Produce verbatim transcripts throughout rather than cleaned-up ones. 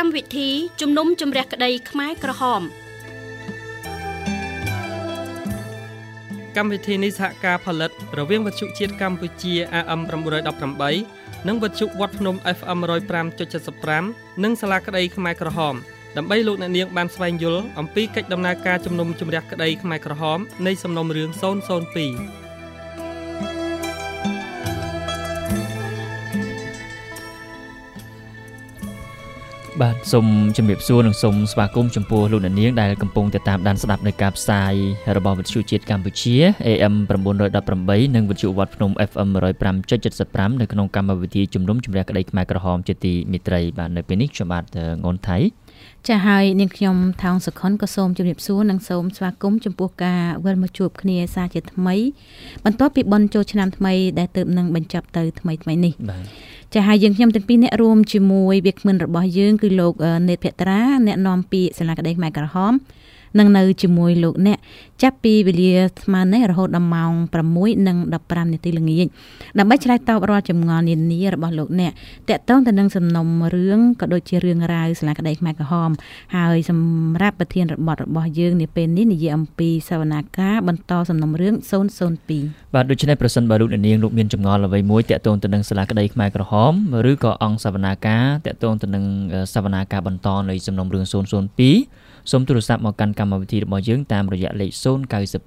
កម្មវិធីជំនុំជម្រះក្តីខ្មែរក្រហមកម្មវិធីនេះសហការផលិតរវាងវិទ្យុជាតិកម្ពុជា A M 918 និងវិទ្យុវត្តភ្នំ F M một không năm chấm bảy năm និងសាលាក្តីខ្មែរក្រហមដើម្បីលោកអ្នកនាងបានស្វែងយល់អំពីកិច្ចដំណើរការជំនុំជម្រះក្តីខ្មែរក្រហមនៃសំណុំរឿងศูนย์ศูนย์two បាទសូមជំរាបសួរនិងសូមស្វាគមន៍ចំពោះលោកអ្នកនាងដែលកំពុងតាមដានស្ដាប់នៅការផ្សាយរបស់វិទ្យុជាតិកម្ពុជា A M nine eighteen និងវិទ្យុវត្តភ្នំ F M one oh five point seven five នៅក្នុងកម្មវិធីជំនុំជម្រះក្តីខ្មែរក្រហមជាទីមេត្រីបាទនៅពេលនេះខ្ញុំបាទងុនថៃចាហើយនាងខ្ញុំថោងសុខុនក៏សូមជម្រាបសួរនិងសូមស្វាគមន៍ចំពោះការវិលមកជួបគ្នាសារជាថ្មីបន្ទាប់ពីបុណ្យចូលឆ្នាំថ្មីដែលទើបនឹងបញ្ចប់ទៅថ្មីថ្មីនេះបាទចាហើយយើងខ្ញុំទាំងពីរអ្នករួមជាមួយវាគ្មិនរបស់យើងគឺលោកនេតភត្រាអ្នកនាំពាក្យសាលាក្តីខ្មែរក្រហមនឹងនៅជាមួយលោកអ្នកចាប់ពីវេលាស្មើនេះរហូតដល់ម៉ោងsix and fifteenនាទីល្ងាចដើម្បីឆ្លើយតបរាល់ចម្ងល់នានារបស់លោកអ្នកតាក់ទងទៅនឹងសំណុំរឿងក៏ដូចជារឿងរ៉ាវសាលាក្តីខ្មែរក្រហមហើយសម្រាប់ប្រធានរបទរបស់យើងនាពេលនេះនិយាយអំពីសវនាការបន្តសំណុំរឿងศูนย์ศูนย์two បាទដូច្នេះប្រសិនបើលោកអ្នកនាងលោកមានចម្ងល់អ្វីមួយតាក់ទងទៅនឹងសាលាក្តីខ្មែរក្រហមឬក៏អង្គសវនាការតាក់ទងទៅនឹងសវនាការបន្តនៃសំណុំរឿងศูนย์ศูนย์twoសូមទូរស័ព្ទមកកាន់កម្មវិធីរបស់យើងតាមរយៈលេខศูนย์ nine two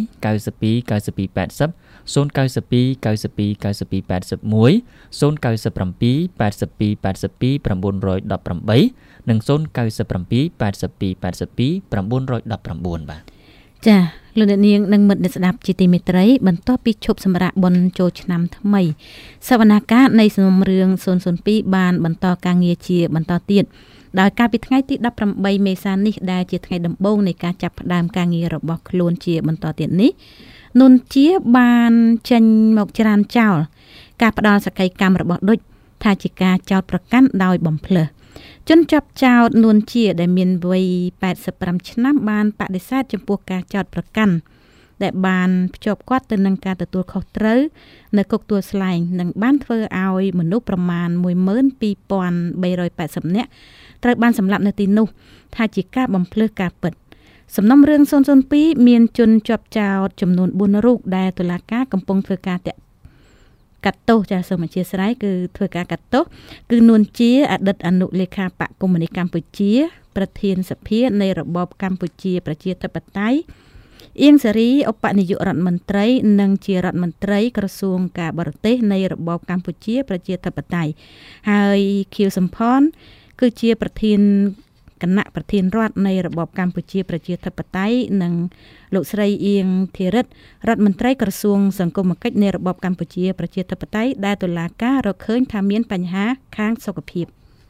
92 92 92 80 ศูนย์ nine two 92 92 92 81 ศูนย์ nine seven 82 82 82 nine one eightនិងศูนย์ nine seven 82 82 82 nine one nineបាទចាលោកអ្នកនាងនិងមិត្តអ្នកស្ដាប់ជាទីមេត្រីបន្ទាប់ពីឈប់សម្រាកបុណ្យចូលឆ្នាំថ្មីសវនាការនៃសំណុំរឿងศูนย์ศูนย์twoបានបន្តការងារជាបន្តទៀតដោយកាលពីថ្ងៃទីeighteenមេសានេះដែលជាថ្ងៃដំបូងនៃការចាប់ផ្ដើមការងាររបស់ខ្លួនជាបន្តទៀតនេះនុនជាបានចេញមកច្រានចោលការផ្ដល់សក្ខីកម្មរបស់ឌុចថាជាការចោទប្រកាន់ដោយបំភ្លើសជនចាប់ចោទនុនជាដែលមានវ័យeighty-fiveឆ្នាំបានបដិសេធចំពោះការចោទប្រកាន់ដែលបានភ្ជាប់គាត់ទៅនឹងការទទួលខុសត្រូវនៅគុកទួលស្លែងនិងបានធ្វើឲ្យមនុស្សប្រមាណone two three eight zeroនាក់ត្រូវបានសម្លាប់នៅទីនោះថាជាការបំភ្លើសការពិតសំណុំរឿងศูนย์ศูนย์twoមានជនជាប់ចោទចំនួនfourរូបដែលតុលាការកំពុងធ្វើការកាត់ទោសចាសសូមអធិស្ឋានគឺធ្វើការកាត់ទោសគឺនួនជាអតីតអនុលេខាបកកុម្មុយនីសកម្ពុជាប្រធានសភានៃរបបកម្ពុជាប្រជាធិបតេយ្យអៀងសេរីឧបនាយករដ្ឋមន្ត្រីនិងជារដ្ឋមន្ត្រីក្រសួងការបរទេសនៃរបបកម្ពុជាប្រជាធិបតេយ្យហើយខៀវសំផនគឺជាប្រធានគណៈប្រធានរដ្ឋនៃរបបកម្ពុជាប្រជាធិបតេយ្យនិងលោកស្រីអៀងធីរិតរដ្ឋមន្ត្រីក្រសួងសង្គមគិច្ចនៃរបបកម្ពុជាប្រជាធិបតេយ្យដែលតុលាការរកឃើញថាមានបញ្ហាខាងសុខភាព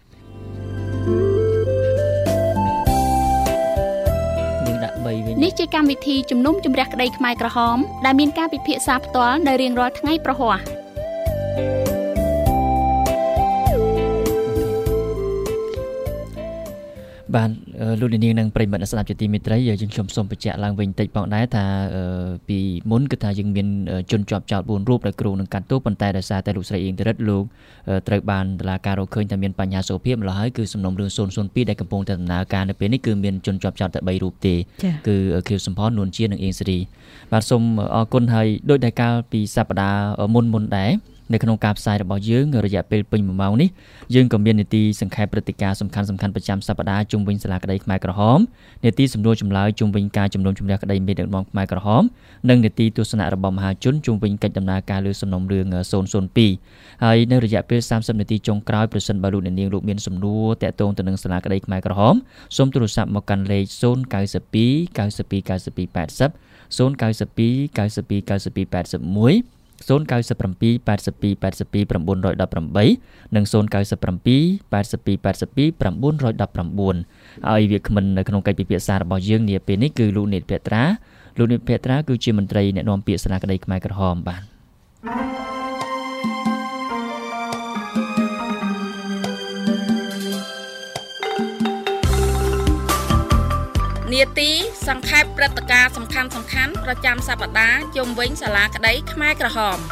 នេះជាកម្មវិធីជំនុំជម្រះក្តីខ្មែរក្រហមដែលមានការពិភាក្សាផ្ទាល់នៅរៀងរាល់ថ្ងៃប្រហ័សបាទលោកនាងនិងប្រិយមិត្តអ្នកស្ដាប់ជាទីមេត្រីយើងខ្ញុំសូមបញ្ជាក់ឡើងវិញតិចផងដែរថាពីមុនគឺថាយើងមានជនជាប់ចោទfourរូបដែលគ្រូនឹងកាត់ទោសប៉ុន្តែដោយសារតែលោកស្រីអៀងធីរិតលោកត្រូវបានតុលាការរកឃើញថាមានបញ្ហាសុខភាពម្ល៉េះហើយគឺសំណុំរឿងศูนย์ศูนย์twoដែលកំពុងតែដំណើរការនៅពេលនេះគឺមានជនជាប់ចោទតែthreeរូបទេគឺខៀវសំផននួនជានិងអៀងសេរីបាទសូមអរគុណហើយដោយតែកាលពីសប្តាហ៍មុនមុនដែរនៅក្នុងការផ្សាយរបស់យើងរយៈពេលពេញមួយម៉ោងនេះយើងក៏មាននីតិសង្ខេបព្រឹត្តិការណ៍សំខាន់សំខាន់ប្រចាំសប្តាហ៍ជុំវិញសាលាក្តីខ្មែរក្រហមនីតិសំណួរចម្លើយជុំវិញការជំនុំជម្រះក្តីមេដឹកនាំខ្មែរក្រហមនិងនីតិទស្សនៈរបស់មហាជនជុំវិញកិច្ចដំណើរការលើសំណុំរឿងศูนย์ศูนย์twoហើយនៅរយៈពេលthirtyនាទីចុងក្រោយប្រសិនបើលោកអ្នកនាងលោកមានសំណួរតាក់ទងទៅនឹងសាលាក្តីខ្មែរក្រហមសូមទូរស័ព្ទមកកាន់លេខศูนย์ nine two 92 92 80 ศูนย์ nine two 92 92 81ศูนย์ nine seven 82 82 82 nine one eightនិងศูนย์ nine seven 82 82 82 nine one one nineហើយវាគ្មិននៅក្នុងកិច្ចពិភាក្សារបស់យើងនាពេលនេះគឺលោកនេតភត្រាលោកនេតភត្រាគឺជាមន្ត្រីអ្នកនាំពាក្យសាលាក្តីខ្មែរក្រហមបាទនាទីសង្ខេបព្រឹត្តិការណ៍សំខាន់សំខាន់ប្រចាំសប្តាហ៍ជុំវិញសាលាក្តីខ្មែរក្រហម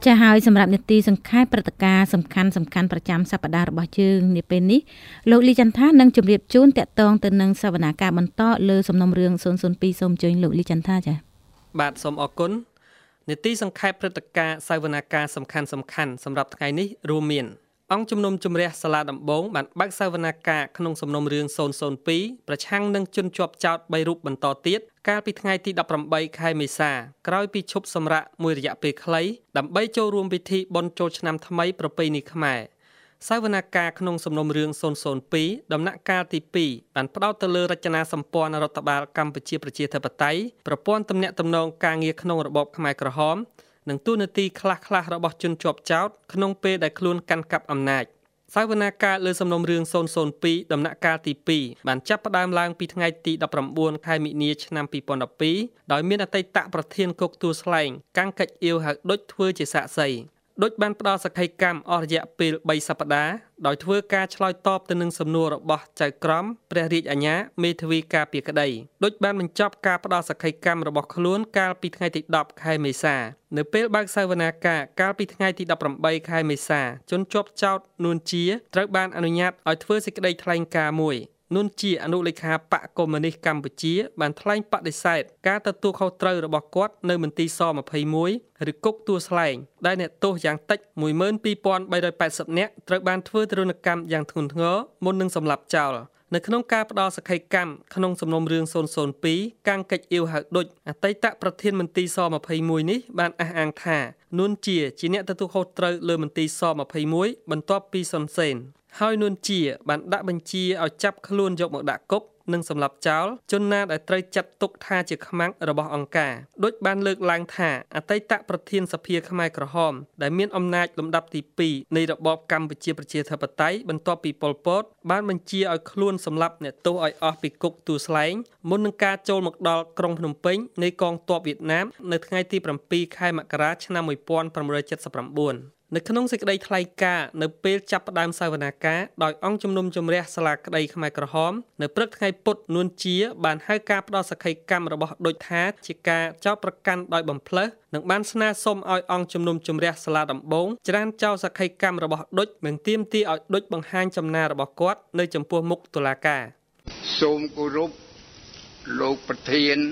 ចាហើយសម្រាប់នីតិសង្ខេបព្រឹត្តិការណ៍សំខាន់សំខាន់ប្រចាំសប្តាហ៍របស់យើងនាពេលនេះលោកលីចន្ទថានឹងជម្រាបជូនតាក់ទងទៅនឹងសវនាការបន្តលើសំណុំរឿងศูนย์ศูนย์ពីរសូមអញ្ជើញលោកលីចន្ទថាចាបាទសូមអរគុណនីតិសង្ខេបព្រឹត្តិការណ៍សវនាការសំខាន់សំខាន់សម្រាប់ថ្ងៃនេះរួមមានអង្គជំនុំជម្រះសាលាដំបងបានបើកសវនាការក្នុងសំណុំរឿងศูนย์ศูนย์ពីរប្រឆាំងនឹងជនជាប់ចោទបីរូបបន្តទៀតកាលពីថ្ងៃទីដប់ប្រាំបីខែមេសាក្រោយពីឈប់សម្រាកមួយរយៈពេលខ្លីដើម្បីចូលរួមពិធីបុណ្យចូលឆ្នាំថ្មីប្រពៃណីខ្មែរសវនាការក្នុងសំណុំរឿងศูนย์ศูนย์ពីរដំណាក់កាលទីពីរបានផ្ដោតទៅលើរចនាសម្ព័ន្ធរដ្ឋបាលកម្ពុជាប្រជាធិបតេយ្យប្រព័ន្ធទំនាក់ទំនងការងារក្នុងរបបខ្មែរក្រហមនិងទូនាទីខ្លះៗរបស់ជនជាប់ចោទក្នុងពេលដែលខ្លួនកាន់កាប់អំណាចសវនាការលើសំណុំរឿងศูนย์ศูนย์ពីរដំណាក់កាលទីពីរបានចាប់ផ្ដើមឡើងពីថ្ងៃទីដប់ប្រាំបួនខែមិនិនាឆ្នាំពីរពាន់ដប់ពីរដោយមានអតីតប្រធានគុកទួលស្លែងកាំងកិច្ចអៀវហៅដុចធ្វើជាសាក្សីដុចបានផ្ដល់សក្ខីកម្មអស់រយៈពេលបីសប្តាហ៍ដោយធ្វើការឆ្លើយតបទៅនឹងសំណួររបស់ចៅក្រមព្រះរាជអាជ្ញាមេធាវីការពារក្តីដុចបានបញ្ចប់ការផ្ដល់សក្ខីកម្មរបស់ខ្លួនកាលពីថ្ងៃទីដប់ខែមេសានៅពេលបើកសវនាការកាលពីថ្ងៃទីដប់ប្រាំបីខែមេសាជនជាប់ចោទនួនជាត្រូវបានអនុញ្ញាតឲ្យធ្វើសេចក្តីថ្លែងការណ៍មួយនួនជាអនុលេខាបកកុម្មុយនីសកម្ពុជាបានថ្លែងបដិសេធការទទួលខុសត្រូវរបស់គាត់នៅមន្ទីរស-ยี่สิบเอ็ดឬគុកទួលស្លែងដែលអ្នកទោសយ៉ាងតិចមួយម៉ឺនពីរពាន់បីរយแปดสิบនាក់ត្រូវបានធ្វើទរណកម្មយ៉ាងធ្ងន់ធ្ងរមុននឹងសម្លាប់ចោលនៅក្នុងការផ្ដល់សក្ខីកម្មក្នុងសំណុំរឿងศูนย์ศูนย์ពីរកាំងកិច្ចអៀវហៅដុចអតីតប្រធានមន្ទីរស-ยี่สิบเอ็ดនេះបានអះអាងថានួនជាជាអ្នកទទួលខុសត្រូវលើមន្ទីរស-ยี่สิบเอ็ดបន្ទាប់ពីសុនសេនហើយនួនជាបានដាក់បញ្ជាឲ្យចាប់ខ្លួនយកមកដាក់គុកនិងសម្លាប់ចោលជនណាដែលត្រូវចាត់ទុកថាជាខ្មាំងរបស់អង្គការដូចបានលើកឡើងថាអតីតប្រធានសភាខ្មែរក្រហមដែលមានអំណាចលំដាប់ទីពីរនៃរបបកម្ពុជាប្រជាធិបតេយ្យបន្ទាប់ពីប៉ុលពតបានបញ្ជាឲ្យខ្លួនសម្លាប់អ្នកទោសឲ្យអស់ពីគុកទួលស្លែងមុននឹងការចូលមកដល់ក្រុងភ្នំពេញនៃកងទ័ពវៀតណាមនៅថ្ងៃទីប្រាំពីរខែមករាឆ្នាំmột nghìn chín trăm bảy mươi chínនៅក្នុងសេចក្តីថ្លែងការណ៍នៅពេលចាប់ផ្ដើមសវនាការដោយអង្គជំនុំជម្រះសាលាក្តីខ្មែរក្រហមនៅព្រឹកថ្ងៃពុធនួនជាបានហៅការផ្ដល់សក្ខីកម្មរបស់ដុចថាជាការចោទប្រកាន់ដោយបំផ្លើសនិងបានស្នើសុំឲ្យអង្គជំនុំជម្រះសាលាដំបងច្រានចោលសក្ខីកម្មរបស់ដុចនិងទាមទារឲ្យដុចបង្ហាញចំណារបស់គាត់នៅចំពោះមុខតុលាការសូមគោរពលោកប្រធាន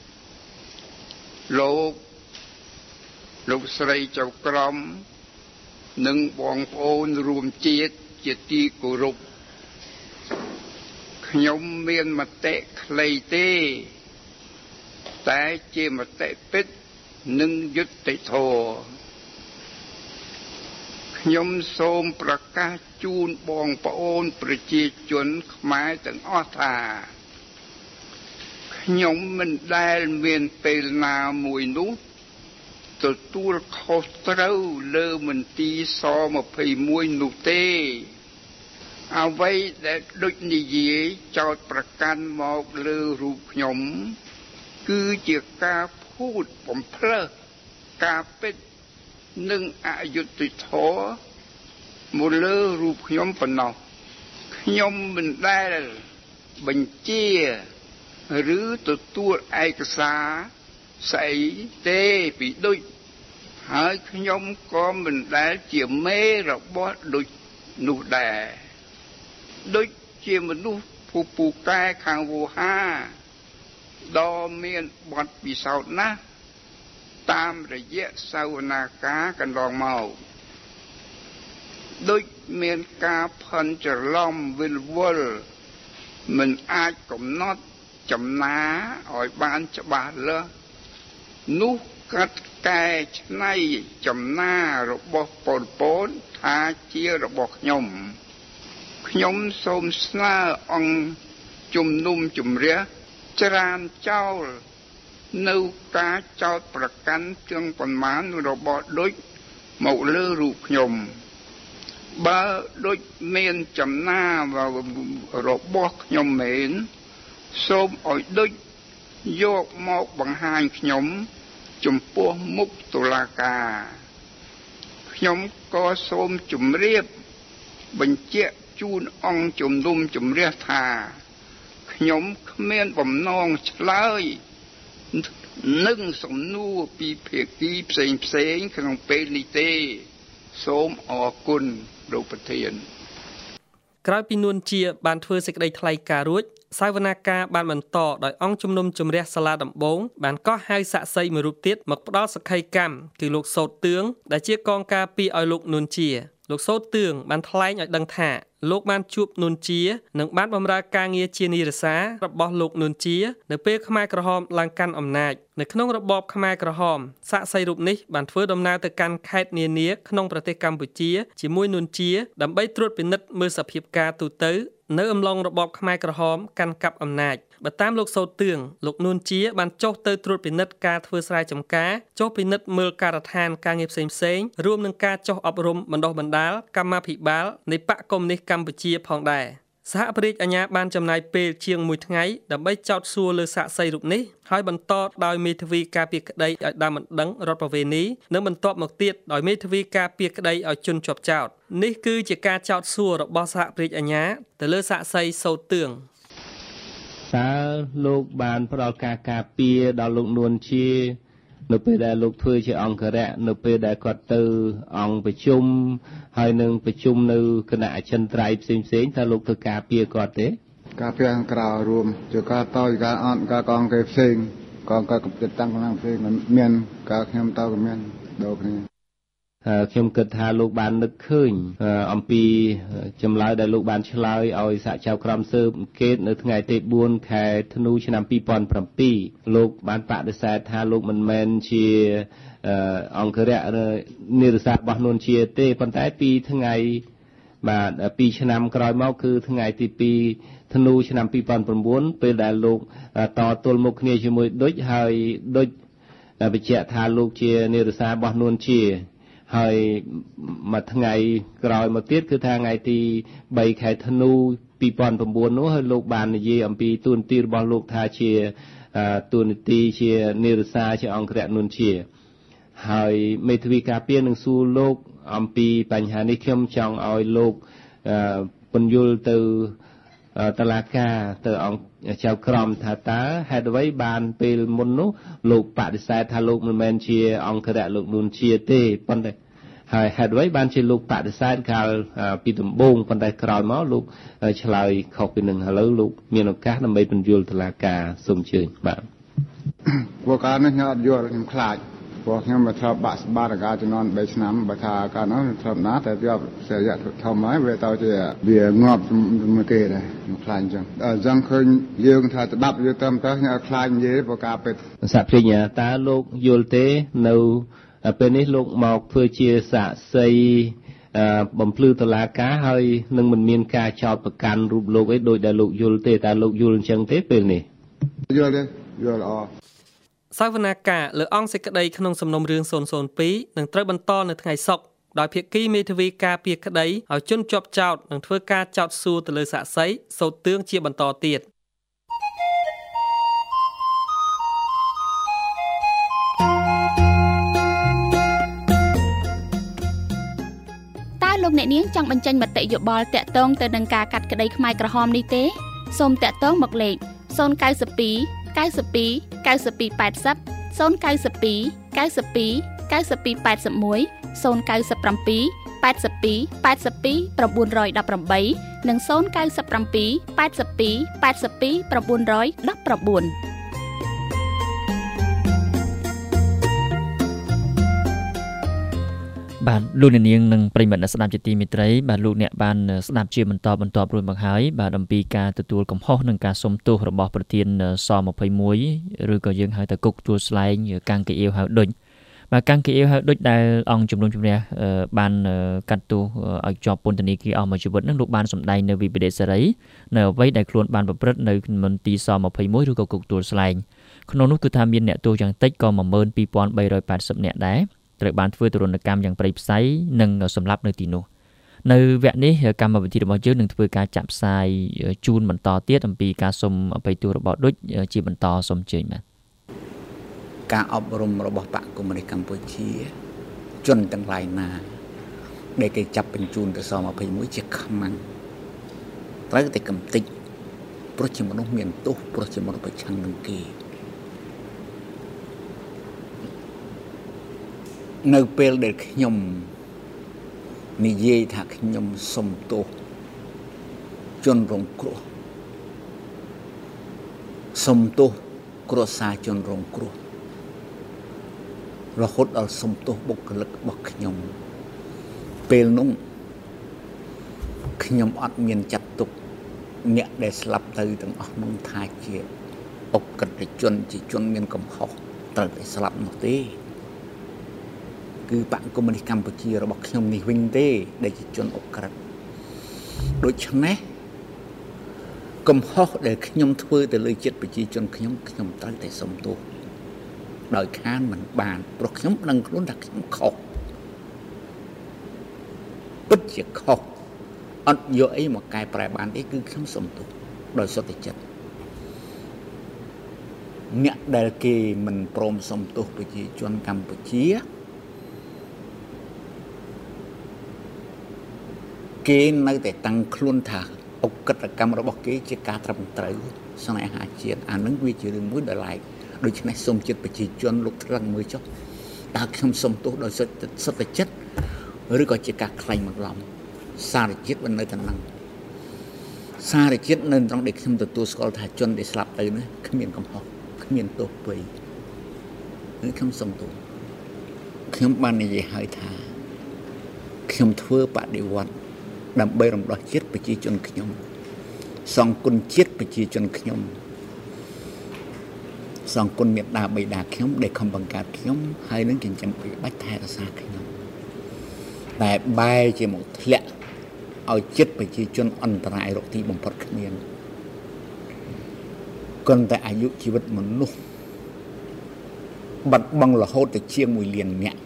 លោកលោកស្រីចៅក្រមនិងបងប្អូនរួមជាតិជាទីគោរពខ្ញុំមានមតិខ្លីទេតែជាមតិពិតនិងយុត្តិធម៌ខ្ញុំសូមប្រកាសជូនបងប្អូនប្រជាជនខ្មែរទាំងអស់ថាខ្ញុំមិនដែលមានពេលណាមួយនោះទទួលខុសត្រូវលើមន្ទីរស-ยี่สิบเอ็ดនោះទេអ្វីដែលដូចនិយាយចោទប្រកាន់មកលើរូបខ្ញុំគឺជាការភូតបំផ្លើសការពិតនិងអយុត្តិធម៌មកលើរូបខ្ញុំប៉ុណ្ណោះខ្ញុំមិនដែលបញ្ជាឬទទួលឯកសារស្អីទេពីដូចហើយខ្ញុំក៏មិនដែលជាមេរបស់ដូចនោះដែរដូចជាមនុស្សភូពូកែខាងវោហាដ៏មានបទពិសោធន៍ណាស់តាមរយៈសវនាការកន្លងមកដូចមានការផន់ច្រឡំវិលវល់មិនអាចកំណត់ចំណាឲ្យបានច្បាស់លាស់នោះកាត់កែច្នៃចំណារបស់ប៉ុលពតថាជារបស់ខ្ញុំខ្ញុំសូមស្នើអង្គជំនុំជម្រះច្រានចោលនៅការចោទប្រកាន់ទាំងប៉ុន្មានរបស់ដូចមកលើរូបខ្ញុំបើដូចមានចំណារបស់ខ្ញុំមែនសូមឲ្យដូចយកមកបង្ហាញខ្ញុំចំពោះមុខតុលាការខ្ញុំក៏សូមជម្រាបបញ្ជាក់ជូនអង្គជំនុំជម្រះថាខ្ញុំគ្មានបំណងឆ្លើយនឹងសំណួរពីភាគីផ្សេងផ្សេងក្នុងពេលនេះទេសូមអរគុណលោកប្រធានក្រោយពីនួនជាបានធ្វើសេចក្តីថ្លែងការណ៍រួចសាវនាការបានបន្តដោយអង្គជំនុំជម្រះសាលាដំបងបានកោះហៅសាក្សីមួយរូបទៀតមកផ្ដល់សក្ខីកម្មគឺលោកសោតទឿងដែលជាកងការពារឲ្យលោកនួនជាលោកសោតទឿងបានថ្លែងឲ្យដឹងថាលោកបានជួបនួនជានិងបានបម្រើការងារជានិរសារបស់លោកនួនជានៅពេលខ្មែរក្រហមឡើងកាន់អំណាចនៅក្នុងរបបខ្មែរក្រហមសាក្សីរូបនេះបានធ្វើដំណើរទៅកាន់ខេត្តនានាក្នុងប្រទេសកម្ពុជាជាមួយនួនជាដើម្បីត្រួតពិនិត្យមើលសភាពការទូទៅនៅអំឡុងរបបខ្មែរក្រហមកាន់កាប់អំណាចបើតាមលោកសោតទឿងលោកនួនជាបានចុះទៅត្រួតពិនិត្យការធ្វើស្រែចម្ការចុះពិនិត្យមើលការដ្ឋានការងារផ្សេងផ្សេងរួមនឹងការចុះអប់រំបណ្ដុះបណ្ដាលកម្មាភិបាលនៃបកកុម្មុយនីសកម្ពុជាផងដែរសហប្ររាជអាជ្ញាបានចំណាយពេលជាងមួយថ្ងៃដើម្បីចោទសួរលើសាក្សីរូបនេះហើយបន្តដោយមេធាវីការពារក្តីឲ្យដើមមិនដឹងរដ្ឋប្រវេណីនិងបន្ទាប់មកទៀតដោយមេធាវីការពារក្តីឲ្យជនជាប់ចោទនេះគឺជាការចោទសួររបស់សហប្ររាជអាជ្ញាទៅលើសាក្សីសោតទឿងតើលោកបានផ្ដល់ការការពារដល់លោកនួនជានៅពេលដែលលោកធ្វើជាអង្គរៈនៅពេលដែលគាត់ទៅអង្គប្រជុំហើយនឹងប្រជុំនៅគណៈអចិន្ត្រៃយ៍ផ្សេងផ្សេងតើលោកធ្វើការពារគាត់ទេការពារក្រៅរួមជាការតយការអត់ការកងគេផ្សេងកងការកំពុតតាំងកម្លាំងផ្សេងមិនមានការខ្ញុំតក៏មានដូចគ្នាខ្ញុំគិតថាលោកបាននឹកឃើញអំពីចម្លើយដែលលោកបានឆ្លើយឲ្យសហចៅក្រមស៊ើបអង្កេតនៅថ្ងៃទីបួនខែធ្នូឆ្នាំពីរពាន់ប្រាំពីរលោកបានបដិសេធថាលោកមិនមែនជាអង្គរៈនិរសារបស់នួនជាទេប៉ុន្តែពីថ្ងៃបាទពីរឆ្នាំក្រោយមកគឺថ្ងៃទីពីរធ្នូឆ្នាំពីរពាន់ប្រាំបួនពេលដែលលោកតទល់មុខគ្នាជាមួយឌុចហើយឌុចបញ្ជាក់ថាលោកជានិរសារបស់នួនជាហើយមួយថ្ងៃក្រោយមកទៀតគឺថាថ្ងៃទីបីខែធ្នូពីរពាន់ប្រាំបួននោះហើយលោកបាននិយាយអំពីទូនទីរបស់លោកថាជាទូនទីជានិរសាជាអង្គរៈនួនជាហើយមេធាវីការពារនឹងសួរលោកអំពីបញ្ហានេះខ្ញុំចង់ឲ្យលោកពន្យល់ទៅតឡាការទៅអង្គចៅក្រមថាតើហេតុអ្វីបានពេលមុននោះលោកបដិសេធថាលោកមិនមែនជាអង្គរៈលោកនួនជាទេប៉ុន្តែហើយហេតុអ្វីបានជាលោកបដិសេធកាលពីដំបូងប៉ុន្តែក្រោយមកលោកឆ្លើយខុសពីនឹងឥឡូវលោកមានឱកាសដើម្បីពន្យល់តឡាការសូមអញ្ជើញបាទព្រោះការនេះខ្ញុំអត់យល់ខ្ញុំខ្លាចព្រោះខ្ញុំមកធ្លាប់បាក់ស្បាតអាការចំនួនបីឆ្នាំបើថាការនោះធ្លាប់ណាស់តែវាសេរីធំហើយវាទៅជាវាងាប់មួយគេដែរខ្ញុំខ្លាចអញ្ចឹងអញ្ចឹងឃើញយើងថាស្ដាប់យើងតាមទៅខ្ញុំខ្លាចនិយាយព្រោះការពេទ្យសហប្រញ្ញាតើលោកយល់ទេនៅពេលនេះលោកមកធ្វើជាសាក្សីបំភ្លឺតុលាការហើយនឹងមិនមានការចោទប្រកាន់រូបលោកអីដោយដែលលោកយល់ទេតើលោកយល់អញ្ចឹងទេពេលនេះយល់ទេយល់ល្អសាវនាការលើអង្គសេចក្តីក្នុងសំណុំរឿងศูนย์ศูนย์ពីរនឹងត្រូវបន្តនៅថ្ងៃសុក្រដោយភាគីមេធាវីការពារក្តីឲ្យជនជាប់ចោទនឹងធ្វើការចោទសួរទៅលើសាក្សីសោតទឿងជាបន្តទៀតតើលោកអ្នកនាងចង់បញ្ចេញមតិយោបល់តាក់ទងទៅនឹងការកាត់ក្តីខ្មែរក្រហមនេះទេសូមតាក់ទងមកលេខศูนย์ เก้า สอง เก้า สอง เก้า สอง แปด ศูนย์ เก้า สอง เก้า สอง เก้า สอง เก้า สอง แปด ศูนย์ เก้า แปด แปด แปด แปด เก้า สอง เก้า สอง เก้า เก้า แปด និងศูนย์ เก้า สอง เก้า แปด สอง แปด แปด เก้า หนึ่ง เก้าបាទលោកអ្នកនាងនិងប្រិយមិត្តអ្នកស្ដាប់ជាទីមេត្រីបាទលោកអ្នកបានស្ដាប់ជាបន្តបន្ទាប់រួចមកហើយបាទអំពីការទទួលកំហុសនិងការសុំទោសរបស់ប្រធានស-ยี่สิบเอ็ดឬក៏យើងហៅថាគុកទួលស្លែងកាំងកេអៀវហៅដុចបាទកាំងកេអៀវហៅដុចដែលអង្គជំនុំជម្រះបានកាត់ទោសឲ្យជាប់ពន្ធនាគារអស់មួយជីវិតនឹងលោកបានសម្ដែងនៅវិបដិសេរីនៅអ្វីដែលខ្លួនបានប្រព្រឹត្តនៅមន្ទីរស-ยี่สิบเอ็ดឬក៏គុកទួលស្លែងក្នុងនោះគឺថាមានអ្នកទោសយ៉ាងតិចក៏một nghìn hai trăm ba mươi támនាក់ដែរត្រូវបានធ្វើទរណកម្មយ៉ាងព្រៃផ្សៃនិងសម្លាប់នៅទីនោះនៅវគ្គនេះកម្មវិធីរបស់យើងនឹងធ្វើការចាក់ផ្សាយជូនបន្តទៀតអំពីការសុំអភ័យទោសរបស់ឌុចជាបន្តសូមអញ្ជើញបាទការអប់រំរបស់បកកុម្មុយនីសកម្ពុជាជនទាំងឡាយណាដែលគេចាប់បញ្ជូនទៅស-ยี่สิบเอ็ดជាខ្មាំងត្រូវតែកំទេចព្រោះជាមនុស្សមានទោសព្រោះជាមនុស្សប្រឆាំងនឹងគេនៅពេលដែលខ្ញុំនិយាយថាខ្ញុំសុំទោសជនរងគ្រោះសុំទោសគ្រួសារជនរងគ្រោះរហូតដល់សុំទោសបុគ្គលិករបស់ខ្ញុំពេលនោះខ្ញុំអត់មានចាត់ទុកអ្នកដែលស្លាប់ទៅទាំងអស់នោះថាជាអក្រិតជនជាជនមានកំហុសត្រូវតែស្លាប់នោះទេគឺបកកុម្មុយនីសកម្ពុជារបស់ខ្ញុំនេះវិញទេដែលជាជនអក្រិតដូច្នេះកំហុសដែលខ្ញុំធ្វើទៅលើចិត្តប្រជាជនខ្ញុំខ្ញុំត្រូវតែសុំទោសដោយខានមិនបានព្រោះខ្ញុំដឹងខ្លួនថាខ្ញុំខុសពិតជាខុសអត់យកអីមកកែប្រែបានទេគឺខ្ញុំសុំទោសដោយសុទ្ធចិត្តអ្នកដែលគេមិនព្រមសុំទោសប្រជាជនកម្ពុជាគេនៅតែតាំងខ្លួនថាអក្រិតកម្មរបស់គេជាការត្រឹមត្រូវស្នេហាជាតិអានឹងវាជារឿងមួយដែលឡែកដូច្នេះសូមចិត្តប្រជាជនលោកត្រឹងមើលចុះតើខ្ញុំសុំទោសដោយសុទ្ធចិត្តឬក៏ជាការខ្លាញ់បន្លំសារជាតិមិននៅតែនឹងសារជាតិនៅត្រង់ដែលខ្ញុំទទួលស្គាល់ថាជនដែលស្លាប់ទៅនេះគ្មានកំហុសគ្មានទោសពៃគឺខ្ញុំសុំទោសខ្ញុំបាននិយាយហើយថាខ្ញុំធ្វើបដិវត្តន៍ដើម្បីរំដោះជាតិប្រជាជនខ្ញុំសងគុណជាតិប្រជាជនខ្ញុំសងគុណមេត្តាបិតាខ្ញុំដែលខំបង្កើតខ្ញុំហើយនឹងចិញ្ចឹមបីបាច់ថែរក្សាខ្ញុំតែបែរជាមកធ្លាក់ឲ្យចិត្តប្រជាជនអន្តរាយរកទីបំផុតគ្មានគន់តែអាយុជីវិតមនុស្សបាត់បង់រហូតទៅជាងមួយលាននាក់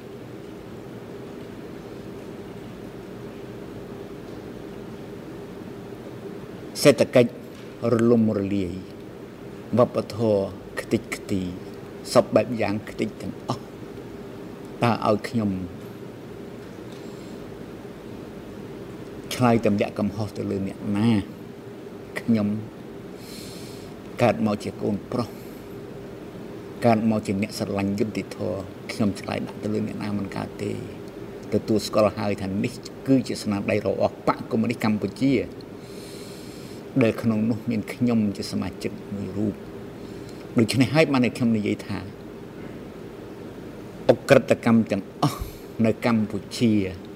សេដ្ឋកិច្ចរលំរលាយវប្បធម៌ខ្ទេចខ្ទីសពបែបយ៉ាងខ្ទេចទាំងអស់តើឲ្យខ្ញុំឆ្លើយទម្លាក់កំហុសទៅលើអ្នកណាខ្ញុំកើតមកជាកូនប្រុសកើតមកជាអ្នកស្រឡាញ់យុត្តិធម៌ខ្ញុំឆ្លើយដាក់ទៅលើអ្នកណាមិនកើតទេទទួលស្គាល់ហើយថានេះគឺជាស្នាដៃរបស់បកកុម្មុយនីសកម្ពុជាដែលក្នុងនោះមានខ្ញុំជាសមាជិកមួយរូបដូច្នេះហើយបានតែខ្ញុំនិយាយថាអក្រិតកម្មទាំងអស់នៅកម្ពុជា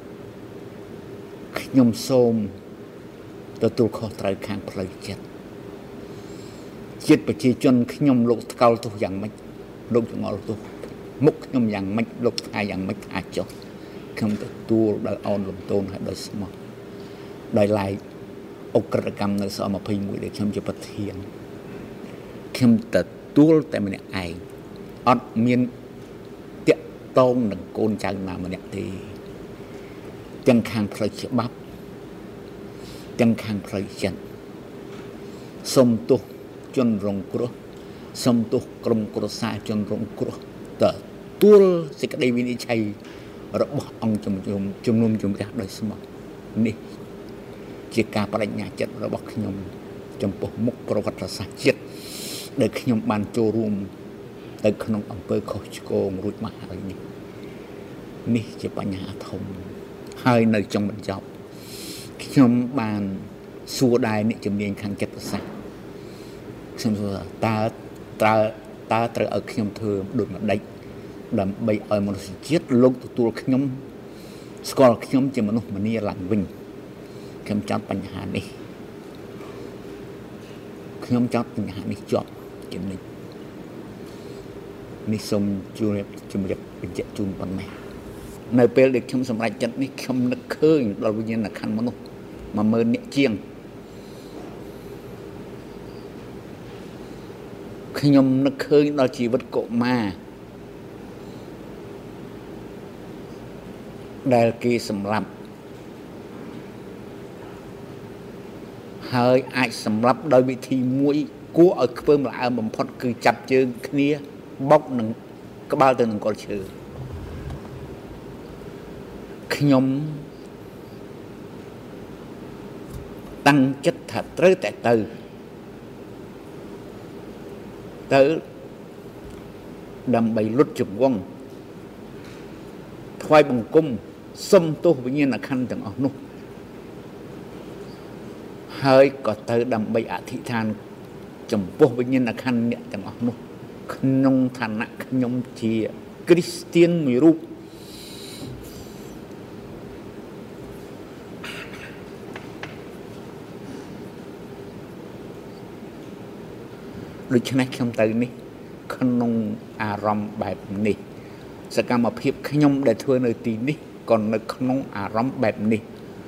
ខ្ញុំសូមទទួលខុសត្រូវខាងផ្លូវចិត្តជាតិប្រជាជនខ្ញុំលោកថ្កោលទោសយ៉ាងម៉េចលោកចងល់ទោសមុខខ្ញុំយ៉ាងម៉េចលោកថាយ៉ាងម៉េចអាចចុះខ្ញុំទទួលដោយអោនលំទោនហើយដោយស្មោះដោយឡែកអក្រិតកម្មនៅស-ยี่สิบเอ็ดដែលខ្ញុំជាប្រធានខ្ញុំទទួលតែម្នាក់ឯងអត់មានតាក់ទងនឹងកូនចៅណាម្នាក់ទេទាំងខាងផ្លូវច្បាប់ទាំងខាងផ្លូវចិត្តសុំទោសជនរងគ្រោះសុំទោសក្រុមគ្រួសារជនរងគ្រោះទទួលសេចក្តីវិនិច្ឆ័យរបស់អង្គជំនុំជំនុំជម្រះដោយស្មោះនេះជាការបដិញ្ញាចិត្តរបស់ខ្ញុំចំពោះមុខប្រវត្តិសាស្ត្រជាតិដែលខ្ញុំបានចូលរួមទៅក្នុងអង្គើខុសឆ្គងរួចមកហើយនេះនេះជាបញ្ហាធំហើយនៅចុងបញ្ចប់ខ្ញុំបានសួរដែរអ្នកជំនាញខាងចិត្តសាស្ត្រខ្ញុំសួរតើតើតើត្រូវឲ្យខ្ញុំធ្វើដូចម្ដេចដើម្បីឲ្យមនុស្សជាតិលោកទទួលខ្ញុំស្គាល់ខ្ញុំជាមនុស្សម្នាឡើងវិញខ្ញុំចោទបញ្ហានេះខ្ញុំចោទបញ្ហានេះជាប់ជានិច្ចនេះសូមជួបជំរាបបញ្ជាក់ជូនប៉ុណ្ណេះនៅពេលដែលខ្ញុំសម្រេចចិត្តនេះខ្ញុំនឹកឃើញដល់វិញ្ញាណក្ខន្ធមនុស្សមួយម៉ឺននាក់ជាងខ្ញុំនឹកឃើញដល់ជីវិតកុមារដែលគេសម្លាប់ហើយអាចសម្លាប់ដោយវិធីមួយគួរឲ្យខ្ពើមល្អើមបំផុតគឺចាប់ជើងគ្នាបុកនឹងក្បាលទៅនឹងកលឈើខ្ញុំតាំងចិត្តថាត្រូវតែទៅទៅដើម្បីលុតជង្វងថ្វាយបង្គំសុំទោសវិញ្ញាណក្ខន្ធទាំងអស់នោះហើយក៏ទៅដើម្បីអធិដ្ឋានចំពោះវិញ្ញាណក្ខន្ធអ្នកទាំងអស់នោះក្នុងឋានៈខ្ញុំជាគ្រីស្ទានមួយរូបដូច្នេះខ្ញុំទៅនេះក្នុងអារម្មណ៍បែបនេះសកម្មភាពខ្ញុំដែលធ្វើនៅទីនេះក៏នៅក្នុងអារម្មណ៍បែបនេះ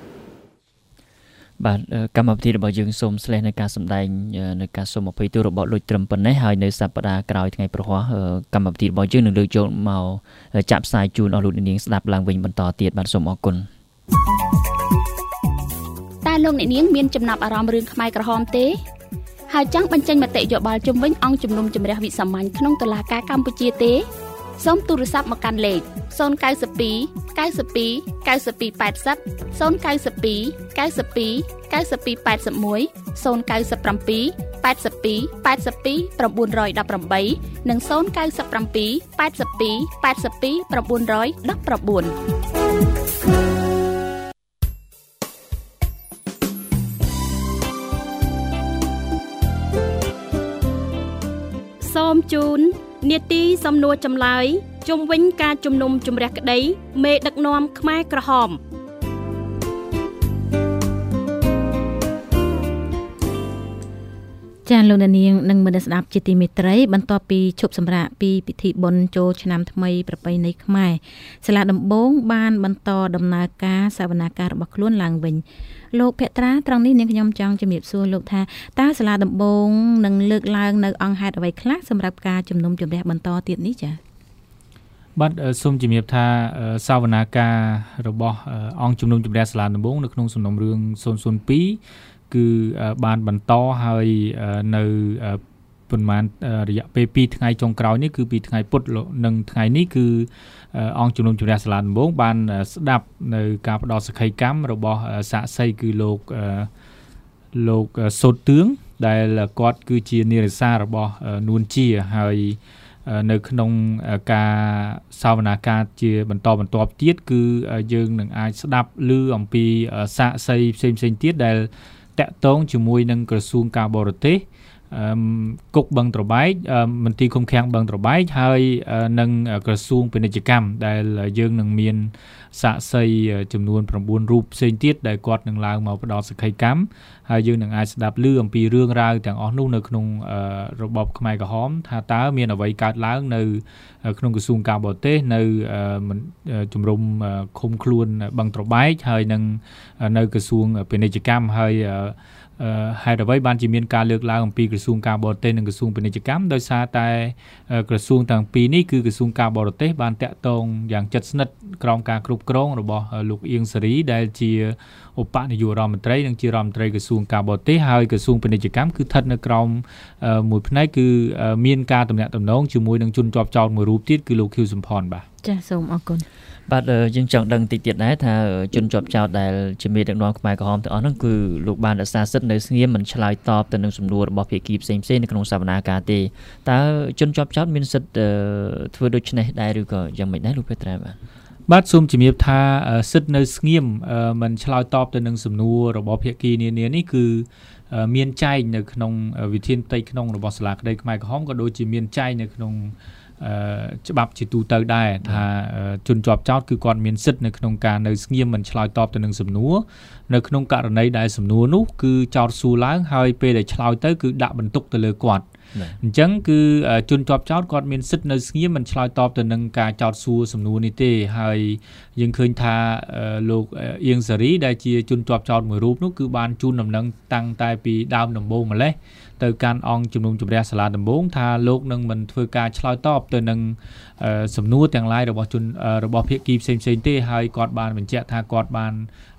បាទកម្មវិធីរបស់យើងសូមស្លេះនៅការសម្ដែងនៅការសូមអភ័យទោសរបស់លោកត្រឹមប៉ុណ្ណេះហើយនៅសប្តាហ៍ក្រោយថ្ងៃប្រហ័សកម្មវិធីរបស់យើងនឹងលើកយកមកចាក់ផ្សាយជូនអស់លោកអ្នកនាងស្ដាប់ឡើងវិញបន្តទៀតបាទសូមអរគុណតើលោកអ្នកនាងមានចំណាប់អារម្មណ៍រឿងខ្មែរក្រហមទេហើយចង់បញ្ចេញមតិយោបល់ជំវិញអង្គជំនុំជម្រះវិសាមញ្ញក្នុងតុលាការកម្ពុជាទេសូមទូរស័ព្ទមកកាន់លេខศูนย์ เก้า สอง เก้า สอง เก้า สอง แปด ศูนย์ เก้า สอง เก้า สอง เก้า สอง แปด ศูนย์ เก้า สอง เก้า สอง แปด แปด สอง แปด แปด สอง เก้า แปด สอง เก้า สอง เก้า สอง แปด แปด สอง แปด สอง เก้า និង ศูนย์ เก้า สอง เจ็ด แปด สอง แปด สอง เก้า เก้าសូមជូននាទីសំណួរចម្លើយជុំវិញការជំនុំជម្រះក្តីមេដឹកនាំខ្មែរក្រហមចាលោកនាងនិងមនស្ដាប់ជាទីមេត្រីបន្ទាប់ពីឈប់សម្រាកពីពិធីបុណ្យចូលឆ្នាំថ្មីប្រពៃណីខ្មែរសាលាដំបងបានបន្តដំណើរការសវនាការរបស់ខ្លួនឡើងវិញលោកភក្ត្រាត្រង់នេះនាងខ្ញុំចង់ជំរាបសួរលោកថាតើសាលាដំបងនឹងលើកឡើងនៅអង្គហេតុអ្វីខ្លះសម្រាប់ការជំនុំជម្រះបន្តទៀតនេះចា៎បាទសូមជំរាបថាសវនាការរបស់អង្គជំនុំជម្រះសាលាដំបងនៅក្នុងសំណុំរឿងศูนย์ ศูนย์ ពីរគឺបានបន្តហើយនៅប៉ុន្មានរយៈពេលពីរថ្ងៃចុងក្រោយនេះគឺពីថ្ងៃពុធនិងថ្ងៃនេះគឺអង្គជំនុំជម្រះសាលាដំបងបានស្ដាប់នៅការផ្ដល់សក្ខីកម្មរបស់សាក្សីគឺលោកលោកសូតទឿងដែលគាត់គឺជានារីសារបស់នួនជាហើយនៅក្នុងការសវនាការជាបន្តបន្ទាប់ទៀតគឺយើងនឹងអាចស្ដាប់ឮអំពីសាក្សីផ្សេងផ្សេងទៀតដែលតាក់ទងជាមួយនឹងក្រសួងការបរទេសគុកបឹងត្របែកមន្ទីរឃុំឃាំងបឹងត្របែកហើយនឹងក្រសួងពាណិជ្ជកម្មដែលយើងនឹងមានសាក្សីចំនួន៩រូបផ្សេងទៀតដែលគាត់នឹងឡើងមកផ្ដល់សក្ខីកម្មហើយយើងនឹងអាចស្ដាប់ឮអំពីរឿងរ៉ាវទាំងអស់នោះនៅក្នុងរបបខ្មែរក្រហមថាតើមានអ្វីកើតឡើងនៅក្នុងក្រសួងការបរទេសនៅជំរំឃុំខ្លួនបឹងត្របែកហើយនឹងនៅក្រសួងពាណិជ្ជកម្មហើយហេតុអ្វីបានជាមានការលើកឡើងអំពីក្រសួងការបរទេសនិងក្រសួងពាណិជ្ជកម្មដោយសារតែក្រសួងទាំងពីរនេះគឺក្រសួងការបរទេសបានតាក់ទងយ៉ាងជិតស្និទ្ធក្រោមការគ្រប់គ្រងរបស់លោកអៀងសារីដែលជាឧបនាយករដ្ឋមន្ត្រីនិងជារដ្ឋមន្ត្រីក្រសួងការបរទេសហើយក្រសួងពាណិជ្ជកម្មគឺស្ថិតនៅក្រោមមួយផ្នែកគឺមានការទំនាក់ទំនងជាមួយនឹងជនជាប់ចោទមួយរូបទៀតគឺលោកខៀវសំផនបាទចាសសូមអរគុណបាទយើងចង់ដឹងតិចទៀតដែរថាជនជាប់ចោទដែលជាមេដឹកនាំខ្មែរក្រហមទាំងអស់ហ្នឹងគឺលោកបានរក្សាសិទ្ធិនៅស្ងៀមមិនឆ្លើយតបទៅនឹងសំណួររបស់ភាគីផ្សេងៗនៅក្នុងសវនាការទេតើជនជាប់ចោទមានសិទ្ធិធ្វើដូច្នេះដែរឬក៏យ៉ាងម៉េចដែរលោកភេត្រាបាទបាទសូមជំរាបថាសិទ្ធិនៅស្ងៀមមិនឆ្លើយតបទៅនឹងសំណួររបស់ភាគីនានានេះគឺមានចែងនៅក្នុងវិធានផ្ទៃក្នុងរបស់សាលាក្តីខ្មែរក្រហមក៏ដូចជាមានចែងនៅក្នុងច្បាប់ជាទូទៅដែរថាជនជាប់ចោទគឺគាត់មានសិទ្ធិនៅក្នុងការនៅស្ងៀមមិនឆ្លើយតបទៅនឹងសំណួរនៅក្នុងករណីដែលសំណួរនោះគឺចោទសួរឡើងហើយពេលដែលឆ្លើយទៅគឺដាក់បន្ទុកទៅលើគាត់អញ្ចឹងគឺជនជាប់ចោទគាត់មានសិទ្ធិនៅស្ងៀមមិនឆ្លើយតបទៅនឹងការចោទសួរសំណួរនេះទេហើយយើងឃើញថាលោកអៀងសារីដែលជាជនជាប់ចោទមួយរូបនោះគឺបានជូនដំណឹងតាំងតែពីដើមដំបូងម្លេះទៅកាន់អង្គជំនុំជម្រះសាលាដំបងថាលោកនឹងមិនធ្វើការឆ្លើយតបទៅនឹងសំណួរទាំងឡាយរបស់ជនរបស់ភាគីផ្សេងៗទេហើយគាត់បានបញ្ជាក់ថាគាត់បាន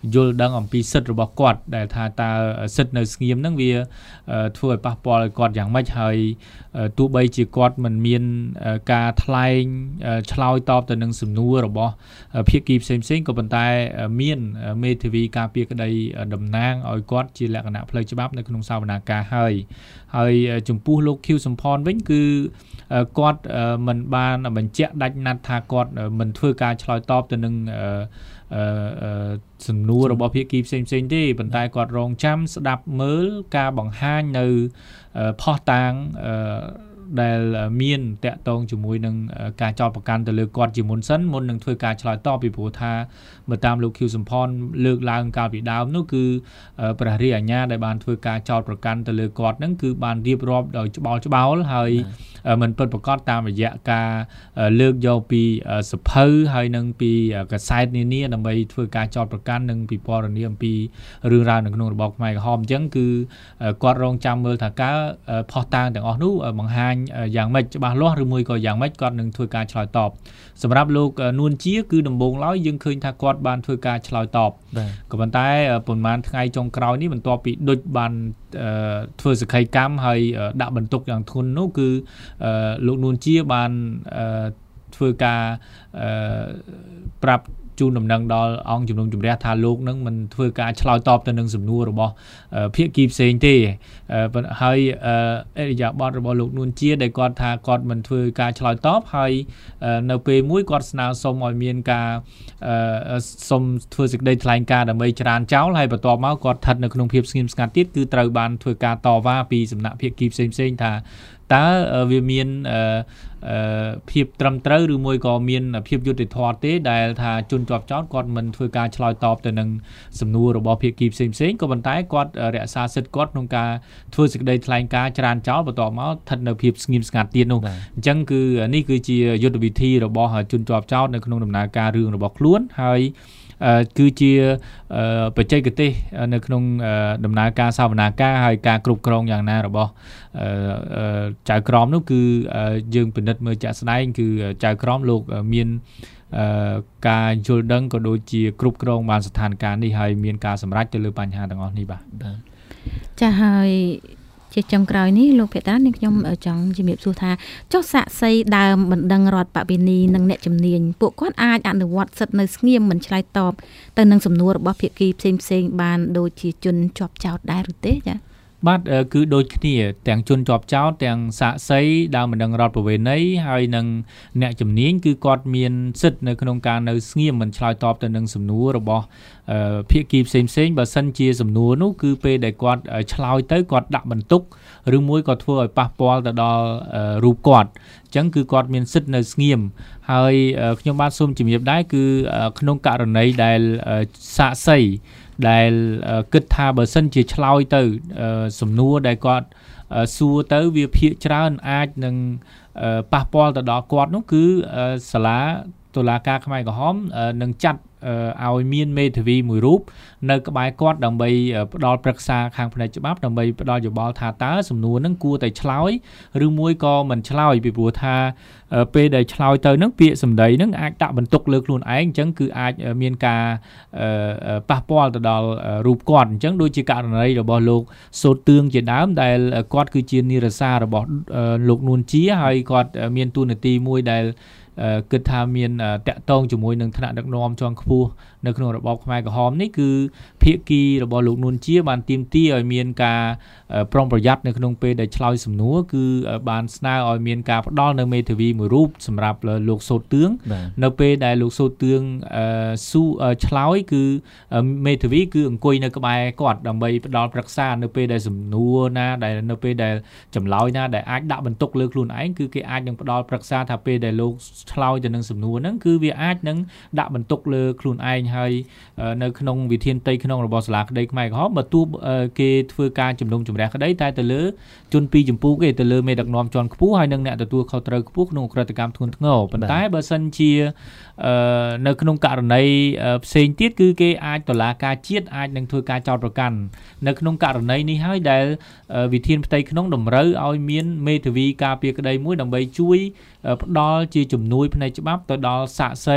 យល់ដឹងអំពីសិទ្ធិរបស់គាត់ដែលថាតើសិទ្ធិនៅស្ងៀមហ្នឹងវាធ្វើឲ្យប៉ះពាល់ឲ្យគាត់យ៉ាងម៉េចហើយទោះបីជាគាត់មិនមានការថ្លែងឆ្លើយតបទៅនឹងសំណួររបស់ភាគីផ្សេងៗក៏ប៉ុន្តែមានមេធាវីការពារក្តីតំណាងឲ្យគាត់ជាលក្ខណៈផ្លូវច្បាប់នៅក្នុងសវនាការហើយហើយចំពោះលោកខៀវសំផនវិញគឺគាត់មិនបានបញ្ជាក់ដាច់ណាត់ថាគាត់មិនធ្វើការឆ្លើយតបទៅនឹងអឺសំណួររបស់ភាគីផ្សេងៗទេប៉ុន្តែគាត់រងចាំស្ដាប់មើលការបង្ហាញនៅផុសតាងអឺដែលមានតាក់ទងជាមួយនឹងការចោទប្រកាន់ទៅលើគាត់ជាមុនសិនមុននឹងធ្វើការឆ្លើយតបពីព្រោះថាបើតាមលោកខៀវសំផនលើកឡើងកាលពីដើមនោះគឺព្រះរាជអាជ្ញាដែលបានធ្វើការចោទប្រកាន់ទៅលើគាត់ហ្នឹងគឺបានរៀបរាប់ដោយច្បល់ច្បោលហើយមិនពិតប្រាកដតាមរយៈការលើកយកពីសភៅហើយនឹងពីកាសែតនានាដើម្បីធ្វើការចោទប្រកាន់និងពិពណ៌នាអំពីរឿងរ៉ាវនៅក្នុងរបបខ្មែរក្រហមអញ្ចឹងគឺគាត់រងចាំមើលថាការផុសតាងទាំងអស់នោះបង្ហាញយ៉ាងម៉េចច្បាស់លាស់ឬមួយក៏យ៉ាងម៉េចគាត់នឹងធ្វើការឆ្លើយតបសម្រាប់លោកនួនជាគឺដំបូងឡើយយើងឃើញថាគាត់បានធ្វើការឆ្លើយតបក៏ប៉ុន្តែប្រហែលថ្ងៃចុងក្រោយនេះបន្ទាប់ពីដុចបានធ្វើសក្ខីកម្មហើយដាក់បន្ទុកយ៉ាងធ្ងន់នោះគឺលោកនួនជាបានធ្វើការប្រាប់ជូនដំណឹងដល់អង្គជំនុំជម្រះថាលោកនឹងមិនធ្វើការឆ្លើយតបទៅនឹងសំណួររបស់ភាគីផ្សេងទេហើយអរិយាប័ត្ររបស់លោកនួនជាដែលគាត់ថាគាត់មិនធ្វើការឆ្លើយតបហើយនៅពេលមួយគាត់ស្នើសុំឲ្យមានការសុំធ្វើសេចក្តីថ្លែងការណ៍ដើម្បីច្រានចោលហើយបន្ទាប់មកគាត់ស្ថិតនៅក្នុងភាពស្ងៀមស្ងាត់ទៀតគឺត្រូវបានធ្វើការតវ៉ាពីសំណាក់ភាគីផ្សេងៗថាតើវាមានភាពត្រឹមត្រូវឬមួយក៏មានភាពយុត្តិធម៌ទេដែលថាជនជាប់ចោទគាត់មិនធ្វើការឆ្លើយតបទៅនឹងសំណួររបស់ភាគីផ្សេងៗក៏ប៉ុន្តែគាត់រក្សាសិទ្ធិគាត់ក្នុងការធ្វើសេចក្តីថ្លែងការណ៍ច្រានចោលបន្ទាប់មកស្ថិតនៅភាពស្ងៀមស្ងាត់ទៀតនោះអញ្ចឹងគឺនេះគឺជាយុទ្ធវិធីរបស់ជនជាប់ចោទនៅក្នុងដំណើរការរឿងរបស់ខ្លួនហើយគឺជាបច្ចេកទេសនៅក្នុងដំណើរការសវនាការហើយការគ្រប់គ្រងយ៉ាងណារបស់ចៅក្រមនោះគឺយើងពិនិត្យមើលជាក់ស្ដែងគឺចៅក្រមលោកមានការយល់ដឹងក៏ដូចជាគ្រប់គ្រងបានស្ថានភាពនេះហើយមានការសម្រេចទៅលើបញ្ហាទាំងអស់នេះបាទចាហើយជាចុងក្រោយនេះលោកភេត្រានេះខ្ញុំចង់ជំរាបសួរថាចុះសាក្សីដើមបណ្ដឹងរដ្ឋបវេនីនិងអ្នកជំនាញពួកគាត់អាចអនុវត្តសិទ្ធិនៅស្ងៀមមិនឆ្លើយតបទៅនឹងសំណួររបស់ភាគីផ្សេងផ្សេងបានដូចជាជនជាប់ចោទដែរឬទេចាបាទគឺដូចគ្នាទាំងជនជាប់ចោទទាំងសាក្សីដើមបណ្ដឹងរដ្ឋប្រវេណីហើយនិងអ្នកជំនាញគឺគាត់មានសិទ្ធិនៅក្នុងការនៅស្ងៀមមិនឆ្លើយតបទៅនឹងសំណួររបស់ភាគីផ្សេងផ្សេងបើសិនជាសំណួរនោះគឺពេលដែលគាត់ឆ្លើយទៅគាត់ដាក់បន្ទុកឬមួយក៏ធ្វើឲ្យប៉ះពាល់ទៅដល់រូបគាត់អញ្ចឹងគឺគាត់មានសិទ្ធិនៅស្ងៀមហើយខ្ញុំបាទសូមជំរាបដែរគឺក្នុងករណីដែលសាក្សីដែលគិតថាបើសិនជាឆ្លើយទៅសំណួរដែលគាត់សួរទៅវាភាគច្រើនអាចនឹងប៉ះពាល់ទៅដល់គាត់នោះគឺសាលាតុលាការខ្មែរក្រហមនឹងចាត់ឲ្យមានមេធាវីមួយរូបនៅក្បែរគាត់ដើម្បីផ្ដល់ប្រឹក្សាខាងផ្នែកច្បាប់ដើម្បីផ្ដល់យោបល់ថាតើសំណួរហ្នឹងគួរតែឆ្លើយឬមួយក៏មិនឆ្លើយពីព្រោះថាពេលដែលឆ្លើយទៅហ្នឹងពាក្យសម្ដីហ្នឹងអាចដាក់បន្ទុកលើខ្លួនឯងអញ្ចឹងគឺអាចមានការប៉ះពាល់ទៅដល់រូបគាត់អញ្ចឹងដូចជាករណីរបស់លោកសូតឿងជាដើមដែលគាត់គឺជានិរសារបស់លោកនួនជាហើយគាត់មានតួនាទីមួយដែលគិតថាមានតាក់ទងជាមួយនឹងថ្នាក់ដឹកនាំជាន់ខ្ពស់នៅក្នុងរបបខ្មែរក្រហមនេះគឺភាគីរបស់លោកនួនជាបានទាមទារឲ្យមានការប្រុងប្រយ័ត្ននៅក្នុងពេលដែលឆ្លើយសំណួរគឺបានស្នើឲ្យមានការផ្ដល់នៅមេធាវីមួយរូបសម្រាប់លោកសូតឿងនៅពេលដែលលោកសូតឿងស៊ូឆ្លើយគឺមេធាវីគឺអង្គុយនៅក្បែរគាត់ដើម្បីផ្ដល់ប្រឹក្សានៅពេលដែលសំណួរណាដែលនៅពេលដែលចម្លើយណាដែលអាចដាក់បន្ទុកលើខ្លួនឯងគឺគេអាចនឹងផ្ដល់ប្រឹក្សាថាពេលដែលលោកឆ្លើយទៅនឹងសំណួរហ្នឹងគឺវាអាចនឹងដាក់បន្ទុកលើខ្លួនឯងហើយនៅក្នុងវិធានផ្ទៃក្នុងរបស់សាលាក្តីខ្មែរក្រហមបើទោះគេធ្វើការជំនុំជម្រះក្តីតែទៅលើជនពីរចម្ពោះគេទៅលើមេដឹកនាំជាន់ខ្ពស់ហើយនិងអ្នកទទួលខុសត្រូវខ្ពស់ក្នុងឧក្រិដ្ឋកម្មធ្ងន់ធ្ងរប៉ុន្តែបើសិនជានៅក្នុងករណីផ្សេងទៀតគឺគេអាចតុលាការជាតិអាចនឹងធ្វើការចោទប្រកាន់នៅក្នុងករណីនេះហើយដែលវិធានផ្ទៃក្នុងតម្រូវឲ្យមានមេធាវីការពារក្តីមួយដើម្បីជួយផ្ដល់ជាជំនួយផ្នែកច្បាប់ទៅដល់សាក្សី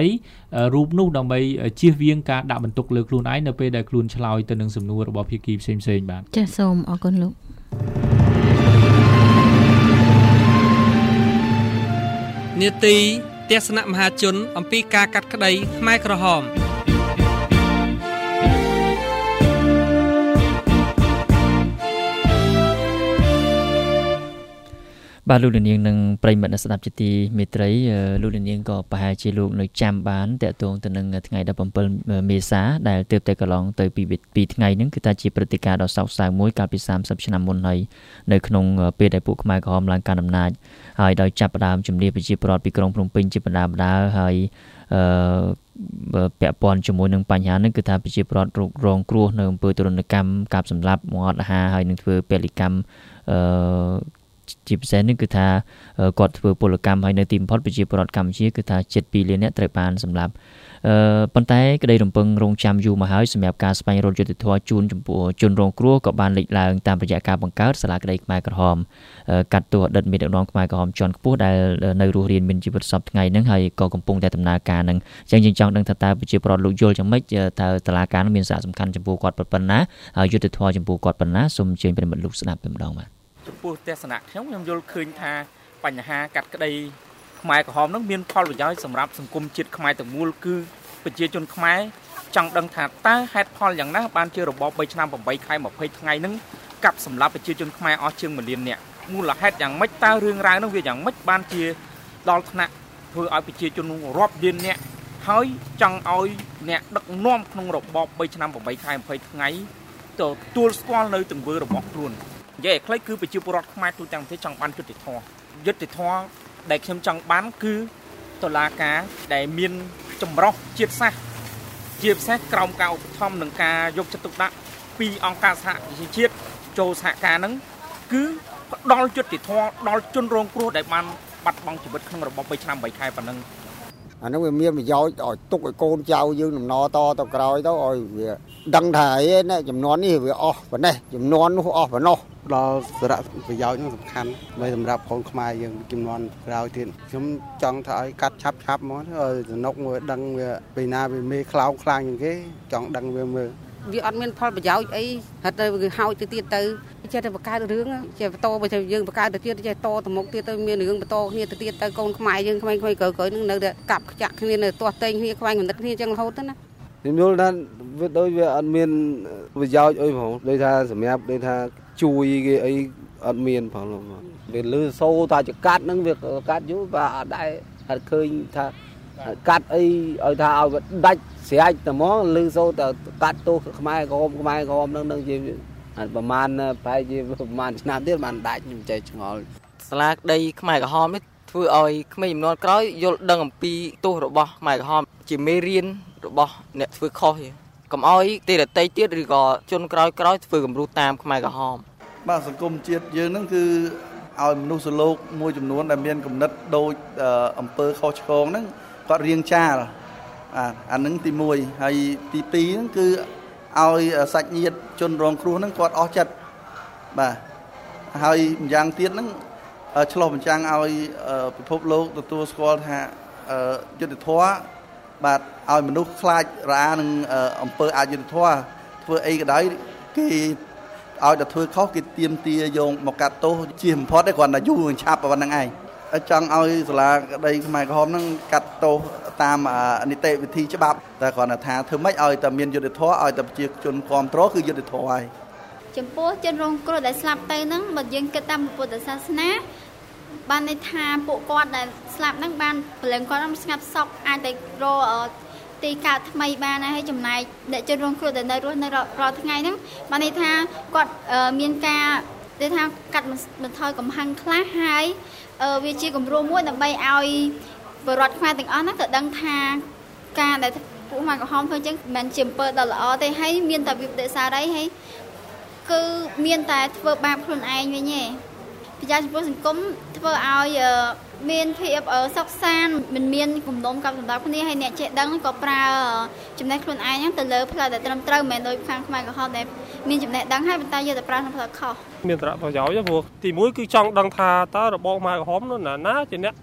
រូបនោះដើម្បីជៀសវាងការដាក់បន្ទុកលើខ្លួនឯងនៅពេលដែលខ្លួនឆ្លើយទៅនឹងសំណួររបស់ភាគីផ្សេងៗបាទចាសសូមអរគុណលោកនាទីទស្សនៈមហាជនអំពីការកាត់ក្តីខ្មែរក្រហមបាទលោកនាងនិងប្រិយមិត្តអ្នកស្ដាប់ជាទីមេត្រីលោកនាងក៏ប្រហែលជាលោកនៅចាំបានតកតងទៅនឹងថ្ងៃដប់ប្រាំពីរមេសាដែលទើបតែកន្លងទៅពីពីថ្ងៃហ្នឹងគឺថាជាព្រឹត្តិការណ៍ដ៏សោកសៅមួយកាលពីសាមសិបឆ្នាំមុនហើយនៅក្នុងពេលដែលពួកខ្មែរក្រហមឡើងកាន់អំណាចហើយដោយចាប់ផ្ដើមជំនះប្រជាពលរដ្ឋពីក្រុងភ្នំពេញជាបណ្ដាបណ្ដាហើយអឺពាក់ព័ន្ធជាមួយនឹងបញ្ហានេះគឺថាប្រជាពលរដ្ឋរងគ្រោះនៅអំពើទរណកម្មកាប់សម្លាប់មរតអាហារហើយនឹងធ្វើពលិកម្មអឺជាពិសេសនេះគឺថាគាត់ធ្វើពលកម្មហើយនៅទីបំផុតប្រជាពលរដ្ឋកម្ពុជាគឺថាជិតពីរលាននាក់ត្រូវបានសម្លាប់អឺប៉ុន្តែក្តីរំពឹងរងចាំយូរមកហើយសម្រាប់ការស្វែងរកយុត្តិធម៌ជូនចំពោះជនរងគ្រោះក៏បានលេចឡើងតាមរយៈការបង្កើតសាលាក្តីខ្មែរក្រហមកាត់ទោសអតីតមេដឹកនាំខ្មែរក្រហមជាន់ខ្ពស់ដែលនៅរស់រានមានជីវិតសពថ្ងៃហ្នឹងហើយក៏កំពុងតែដំណើរការហ្នឹងអញ្ចឹងយើងចង់ដឹងថាតើប្រជាពលរដ្ឋលោកយល់យ៉ាងម៉េចតើសាលាការមានសារៈសំខាន់ចំពោះគាត់ប៉ុណ្ណាហើយយុត្តិធម៌ចំពោះគាត់ប៉ុណ្ណាសូមអញ្ជើញប្រិយមិត្តលោកស្ដាប់តែម្ដងបាទចំពោះទស្សនៈខ្ញុំខ្ញុំយល់ឃើញថាបញ្ហាកាត់ក្តីខ្មែរក្រហមនឹងមានផលប្រយោជន៍សម្រាប់សង្គមជាតិខ្មែរទាំងមូលគឺប្រជាជនខ្មែរចង់ដឹងថាតើហេតុផលយ៉ាងណាបានជារបបបីឆ្នាំប្រាំបីខែម្ភៃថ្ងៃនឹងកាប់សម្លាប់ប្រជាជនខ្មែរអស់ជាងមួយលាននាក់មូលហេតុយ៉ាងម៉េចតើរឿងរ៉ាវនឹងវាយ៉ាងម៉េចបានជាដល់ថ្នាក់ធ្វើឲ្យប្រជាជនរាប់លាននាក់ហើយចង់ឲ្យអ្នកដឹកនាំក្នុងរបបបីឆ្នាំប្រាំបីខែម្ភៃថ្ងៃទទួលស្គាល់នៅទង្វើរបស់ខ្លួននិយាយឲ្យខ្លីគឺប្រជាពលរដ្ឋខ្មែរទូទាំងប្រទេសចង់បានយុត្តិធម៌យុត្តិធម៌ដែលខ្ញុំចង់បានគឺតុលាការដែលមានចម្រុះជាតិសាសន៍ជាពិសេសក្រោមការឧបត្ថម្ភនិងការយកចិត្តទុកដាក់ពីអង្គការសហប្រជាជាតិចូលសហការហ្នឹងគឺផ្ដល់យុត្តិធម៌ដល់ជនរងគ្រោះដែលបានបាត់បង់ជីវិតក្នុងរបបបីឆ្នាំបីខែប៉ុណ្ណឹងអានោះវាមានប្រយោជន៍ឲ្យទុកឲ្យកូនចៅយើងដំណតទៅក្រោយទៅឲ្យវាដឹងថាអីណាចំនួននេះវាអស់ប៉ុណ្ណេះចំនួននោះអស់ប៉ុណ្ណោះដល់សារៈប្រយោជន៍នោះសំខាន់ហើយសម្រាប់កូនខ្មែរយើងចំនួនក្រោយទៀតខ្ញុំចង់ថាឲ្យកាត់ឆាប់ឆាប់មកឲ្យសនុកមើលដឹងវាពីណាវាមេខ្លោងខ្លាំងជាងគេចង់ដឹងវាមើលវាអត់មានផលប្រយោជន៍អីហត់ទៅគឺហោចទៅទៀតទៅចេះតែបង្កើតរឿងចេះបន្តបើយើងបង្កើតទៅទៀតចេះតទៅមុខទៀតទៅមានរឿងបន្តគ្នាទៅទៀតទៅកូនខ្មែរយើងក្មេងៗក្រោយៗនឹងនៅតែកាប់ខ្ចាក់គ្នានៅទាស់តែងគ្នាខ្វាញ់បណ្ឌិតគ្នាចឹងរហូតទៅណាខ្ញុំយល់ថាវាដូចវាអត់មានប្រយោជន៍អីផងដូចថាសម្រាប់ដូចថាជួយគេអីអត់មានផងវាលឺសូថាចកាត់ហ្នឹងវាកាត់យូរបាទអត់ដែរអត់ឃើញថាកាត់អីឲ្យថាឲ្យដាច់ស្រេចតែហ្មងលឺសូតែកាត់ទោសខ្មែរក្រមខ្មែរក្រមហ្នឹងនឹងជាប្រហែលប្រហែលជាប្រហែលឆ្នាំទៀតបានដាច់ខ្ញុំចេះឆ្ងល់សាលាក្តីខ្មែរក្រហមនេះធ្វើឲ្យក្មេងចំនួនក្រោយយល់ដឹងអំពីទោសរបស់ខ្មែរក្រហមជាមេរៀនរបស់អ្នកធ្វើខុសកុំឲ្យទេរតីទៀតឬក៏ជនក្រោយក្រោយធ្វើគំរូតាមខ្មែរក្រហមបាទសង្គមជាតិយើងហ្នឹងគឺឲ្យមនុស្សលោកមួយចំនួនដែលមានគំនិតដូចអំពើខុសឆ្គងហ្នឹងគាត់រៀងចាលបាទអាហ្នឹងទីមួយហើយទីពីរហ្នឹងគឺឲ្យសាច់ញាតិជនរងគ្រោះហ្នឹងគាត់អស់ចិត្តបាទហើយម្យ៉ាងទៀតហ្នឹងឆ្លោះបញ្ចាំងឲ្យពិភពលោកទទួលស្គាល់ថាយុត្តិធម៌បាទឲ្យមនុស្សខ្លាចរអានឹងអំពើអយុត្តិធម៌ធ្វើអីក៏ដោយគេឲ្យតែធ្វើខុសគេទៀមទាយកមកកាត់ទោសជាបំផុតទេគ្រាន់តែយូរឆាប់ប៉ុណ្្នឹងឯងចង់ឲ្យសាលាក្តីខ្មែរក្រហមហ្នឹងកាត់ទោសតាមនីតិវិធីច្បាប់តែគ្រាន់តែថាធ្វើម៉េចឲ្យតែមានយុត្តិធម៌ឲ្យតែប្រជាជនគ្រប់គ្រងគឺយុត្តិធម៌ហើយចំពោះជនរងគ្រោះដែលស្លាប់ទៅហ្នឹងបើយើងគិតតាមពុទ្ធសាសនាបានន័យថាពួកគាត់ដែលស្លាប់ហ្នឹងបានព្រលឹងគាត់ស្ងាត់សក់អាចទៅរកទីកើតថ្មីបានហើយចំណែកអ្នកជនរងគ្រោះដែលនៅរស់នៅរាល់ថ្ងៃហ្នឹងបានន័យថាគាត់មានការនិយាយថាកាត់បន្ថយកំហឹងខ្លះហើយវាជាគំរូមួយដើម្បីឲ្យបរិវត្តខ្មែរទាំងអស់ហ្នឹងទៅដឹងថាការដែលពួកខ្មែរក្រហមធ្វើអញ្ចឹងមិនមែនជាអំពើដ៏ល្អទេហើយមានតែវិបត្តិសារីហើយគឺមានតែធ្វើបាបខ្លួនឯងវិញទេប្រយោជន៍ចំពោះសង្គមធ្វើឲ្យមានភាពសុខសាន្តមិនមានគំនុំកប់សម្រាប់គ្នាហើយអ្នកចេះដឹងក៏ប្រើចំណេះខ្លួនឯងហ្នឹងទៅលើផ្លូវដែលត្រឹមត្រូវមិនមែនដោយខាងខ្មែរក្រហមដែលមានចំណេះដឹងហើយប៉ុន្តែយកទៅប្រើក្នុងផ្លូវខុសមានសារៈប្រយោជន៍ព្រោះទីមួយគឺចង់ដឹងថាតើរបបខ្មែរក្រហមនោះណាណាជាអ្នក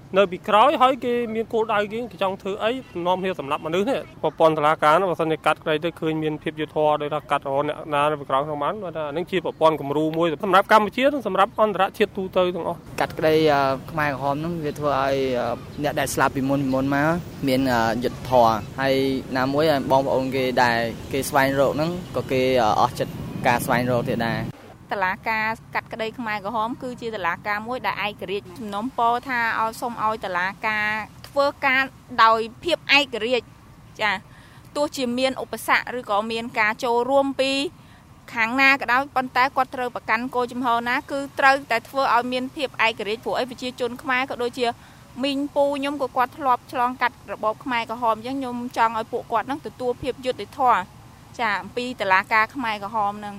នៅពីក្រោយហើយគេមានគោលដៅគេចង់ធ្វើអីនាំគ្នាសម្រាប់មនុស្សនេះប្រព័ន្ធតុលាការបើសិនជាកាត់ក្តីទៅឃើញមានភាពយុត្តិធម៌ដោយថាកាត់រហូតអ្នកណានៅពីក្រោយក្នុងបានថានឹងជាប្រព័ន្ធគំរូមួយសម្រាប់កម្ពុជានិងសម្រាប់អន្តរជាតិទូទៅទាំងអស់កាត់ក្តីខ្មែរក្រហមហ្នឹងវាធ្វើឲ្យអ្នកដែលស្លាប់ពីមុនមុនមកមានយុត្តិធម៌ហើយណាមួយបងប្អូនគេដែលគេស្វែងរកហ្នឹងក៏គេអស់ចិត្តការស្វែងរកទៀតដែរតុលាការកាត់ក្តីខ្មែរក្រហមគឺជាតុលាការមួយដែលឯករាជ្យជំនុំពរថាឲ្យសូមឲ្យតុលាការធ្វើការដោយភាពឯករាជ្យចាទោះជាមានឧបសគ្គឬក៏មានការចូលរួមពីខាងណាក៏ដោយប៉ុន្តែគាត់ត្រូវប្រកាន់គោលជំហរណាគឺត្រូវតែធ្វើឲ្យមានភាពឯករាជ្យព្រោះអីប្រជាជនខ្មែរក៏ដូចជាមីងពូខ្ញុំក៏គាត់ធ្លាប់ឆ្លងកាត់របបខ្មែរក្រហមអញ្ចឹងខ្ញុំចង់ឲ្យពួកគាត់នឹងទទួលភាពយុត្តិធម៌ចាអំពីតុលាការខ្មែរក្រហមនឹង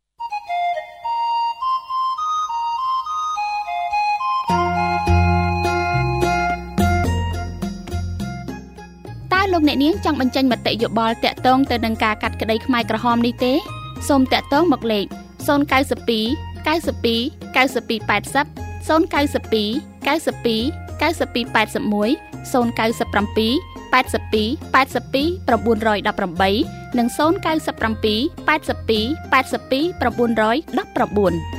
លោកអ្នកនាងចង់បញ្ចេញមតិយោបល់តាក់ទងទៅនឹងការកាត់ក្តីខ្មែរក្រហមនេះទេសូមតាក់ទងមកលេខศูนย์ เก้า สอง เก้า สอง เก้า สอง แปด ศูนย์ ศูนย์ เก้า สอง เก้า สอง เก้า สอง แปด หนึ่ง ศูนย์ เก้า สอง แปด สอง แปด สอง แปด สอง เก้า หนึ่ง แปด និង ศูนย์ เก้า สอง แปด สอง แปด สอง แปด สอง เก้า หนึ่ง แปด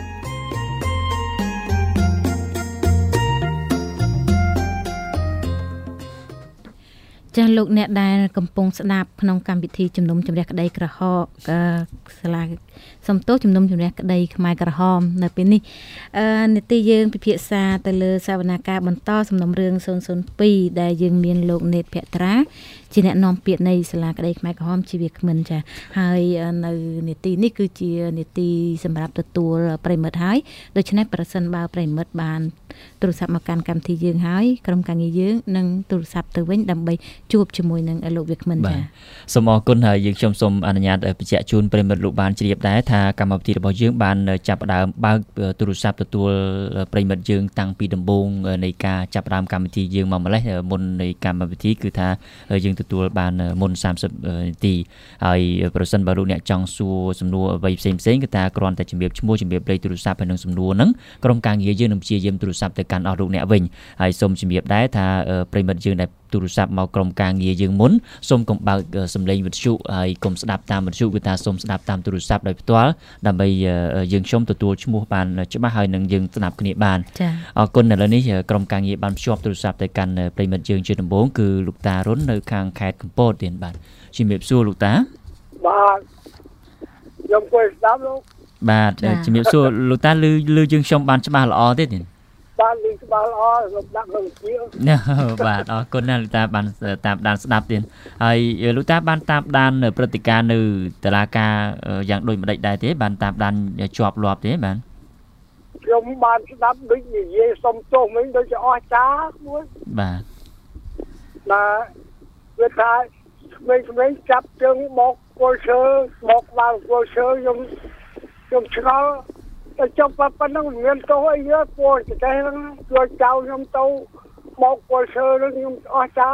ចាលោកអ្នកដែលកំពុងស្ដាប់ក្នុងកម្មវិធីជំនុំជម្រះក្តីក្រហមសាលាសំទោសជំនុំជម្រះក្តីខ្មែរក្រហមនៅពេលនេះអឺនីតិយើងពិភាក្សាទៅលើសវនាការបន្តសំណុំរឿងศูนย์ ศูนย์ ពីរដែលយើងមានលោកនេតភក្ត្រាជាអ្នកនាំពាក្យនៃសាលាក្តីខ្មែរក្រហមជាវាគ្មិនចាហើយនៅនីតិនេះគឺជានីតិសម្រាប់ទទួលប្រិមិត្តហើយដូច្នេះប្រសិនបើប្រិមិត្តបានទូរស័ព្ទមកកាន់កម្មវិធីយើងហើយក្រុមការងារយើងនឹងទូរស័ព្ទទៅវិញដើម្បីជួបជាមួយនឹងលោកវាគ្មិនចាសូមអរគុណហើយយើងខ្ញុំសូមអនុញ្ញាតបញ្ជាក់ជូនប្រិមិត្តលោកបានជ្រាបដែរថាកម្មវិធីរបស់យើងបានចាប់ផ្ដើមបើកទូរស័ព្ទទទួលប្រិមិត្តយើងតាំងពីដំបូងនៃការចាប់ផ្ដើមកម្មវិធីយើងមកម្លេះមុននៃកម្មវិធីគឺថាយើងទទួលបានមុនសាមសិបនាទីហើយប្រសិនបើលោកអ្នកចង់សួរសំណួរអ្វីផ្សេងផ្សេងគឺថាគ្រាន់តែជំរាបឈ្មោះជំរាបលេខទូរស័ព្ទហើយនឹងសំណួរហ្នឹងក្រុមការងារយើងនឹងព្យាយាមទូរស័ព្ទទៅកាន់អស់លោកអ្នកវិញហើយសូមជំរាបដែរថាប្រិមិត្តយើងដែលទូរស័ព្ទមកក្រុមការងារយើងមុនសូមកុំបើកសំឡេងវិទ្យុហើយកុំស្ដាប់តាមវិទ្យុគឺថាសូមស្ដាប់តាមទូរស័ព្ទដោយផ្ទាល់ដើម្បីយើងខ្ញុំទទួលឈ្មោះបានច្បាស់ហើយនឹងយើងស្ដាប់គ្នាបានអរគុណឥឡូវនេះក្រុមការងារបានភ្ជាប់ទូរស័ព្ទទៅកាន់ប្រិមិត្តយើងជាដំបូងគឺលោកតារុននៅខាងខេត្តកំពតទៀតបាទជំរាបសួរលោកតាបាទខ្ញុំគួរស្ដាប់លោកបាទជំរាបសួរលោកតាឮឮយើងខ្ញុំបានច្បាស់ល្អទេទៀតបានឮច្បាស់ល្អលោកដាក់ក្នុងវិទ្យុបាទអរគុណណាស់លោកតាបានតាមដានស្ដាប់ទៀតហើយលោកតាបានតាមដានព្រឹត្តិការណ៍នៅតុលាការយ៉ាងដូចម្ដេចដែរទេបានតាមដានជាប់លាប់ទេបាទខ្ញុំបានស្ដាប់ដូចនិយាយសុំទោសមិញដូចជាអស់ចាមួយបាទបាទវាថាក្មេងៗចាប់ជើងបោកគល់ឈើបោកបាល់គល់ឈើខ្ញុំខ្ញុំឆ្ងល់តែចុះប៉ុណ្ណឹងមានទោសអីយើពូចតែហ្នឹងជួយចៅខ្ញុំទៅបោកគល់ឈើហ្នឹងខ្ញុំអស់ចា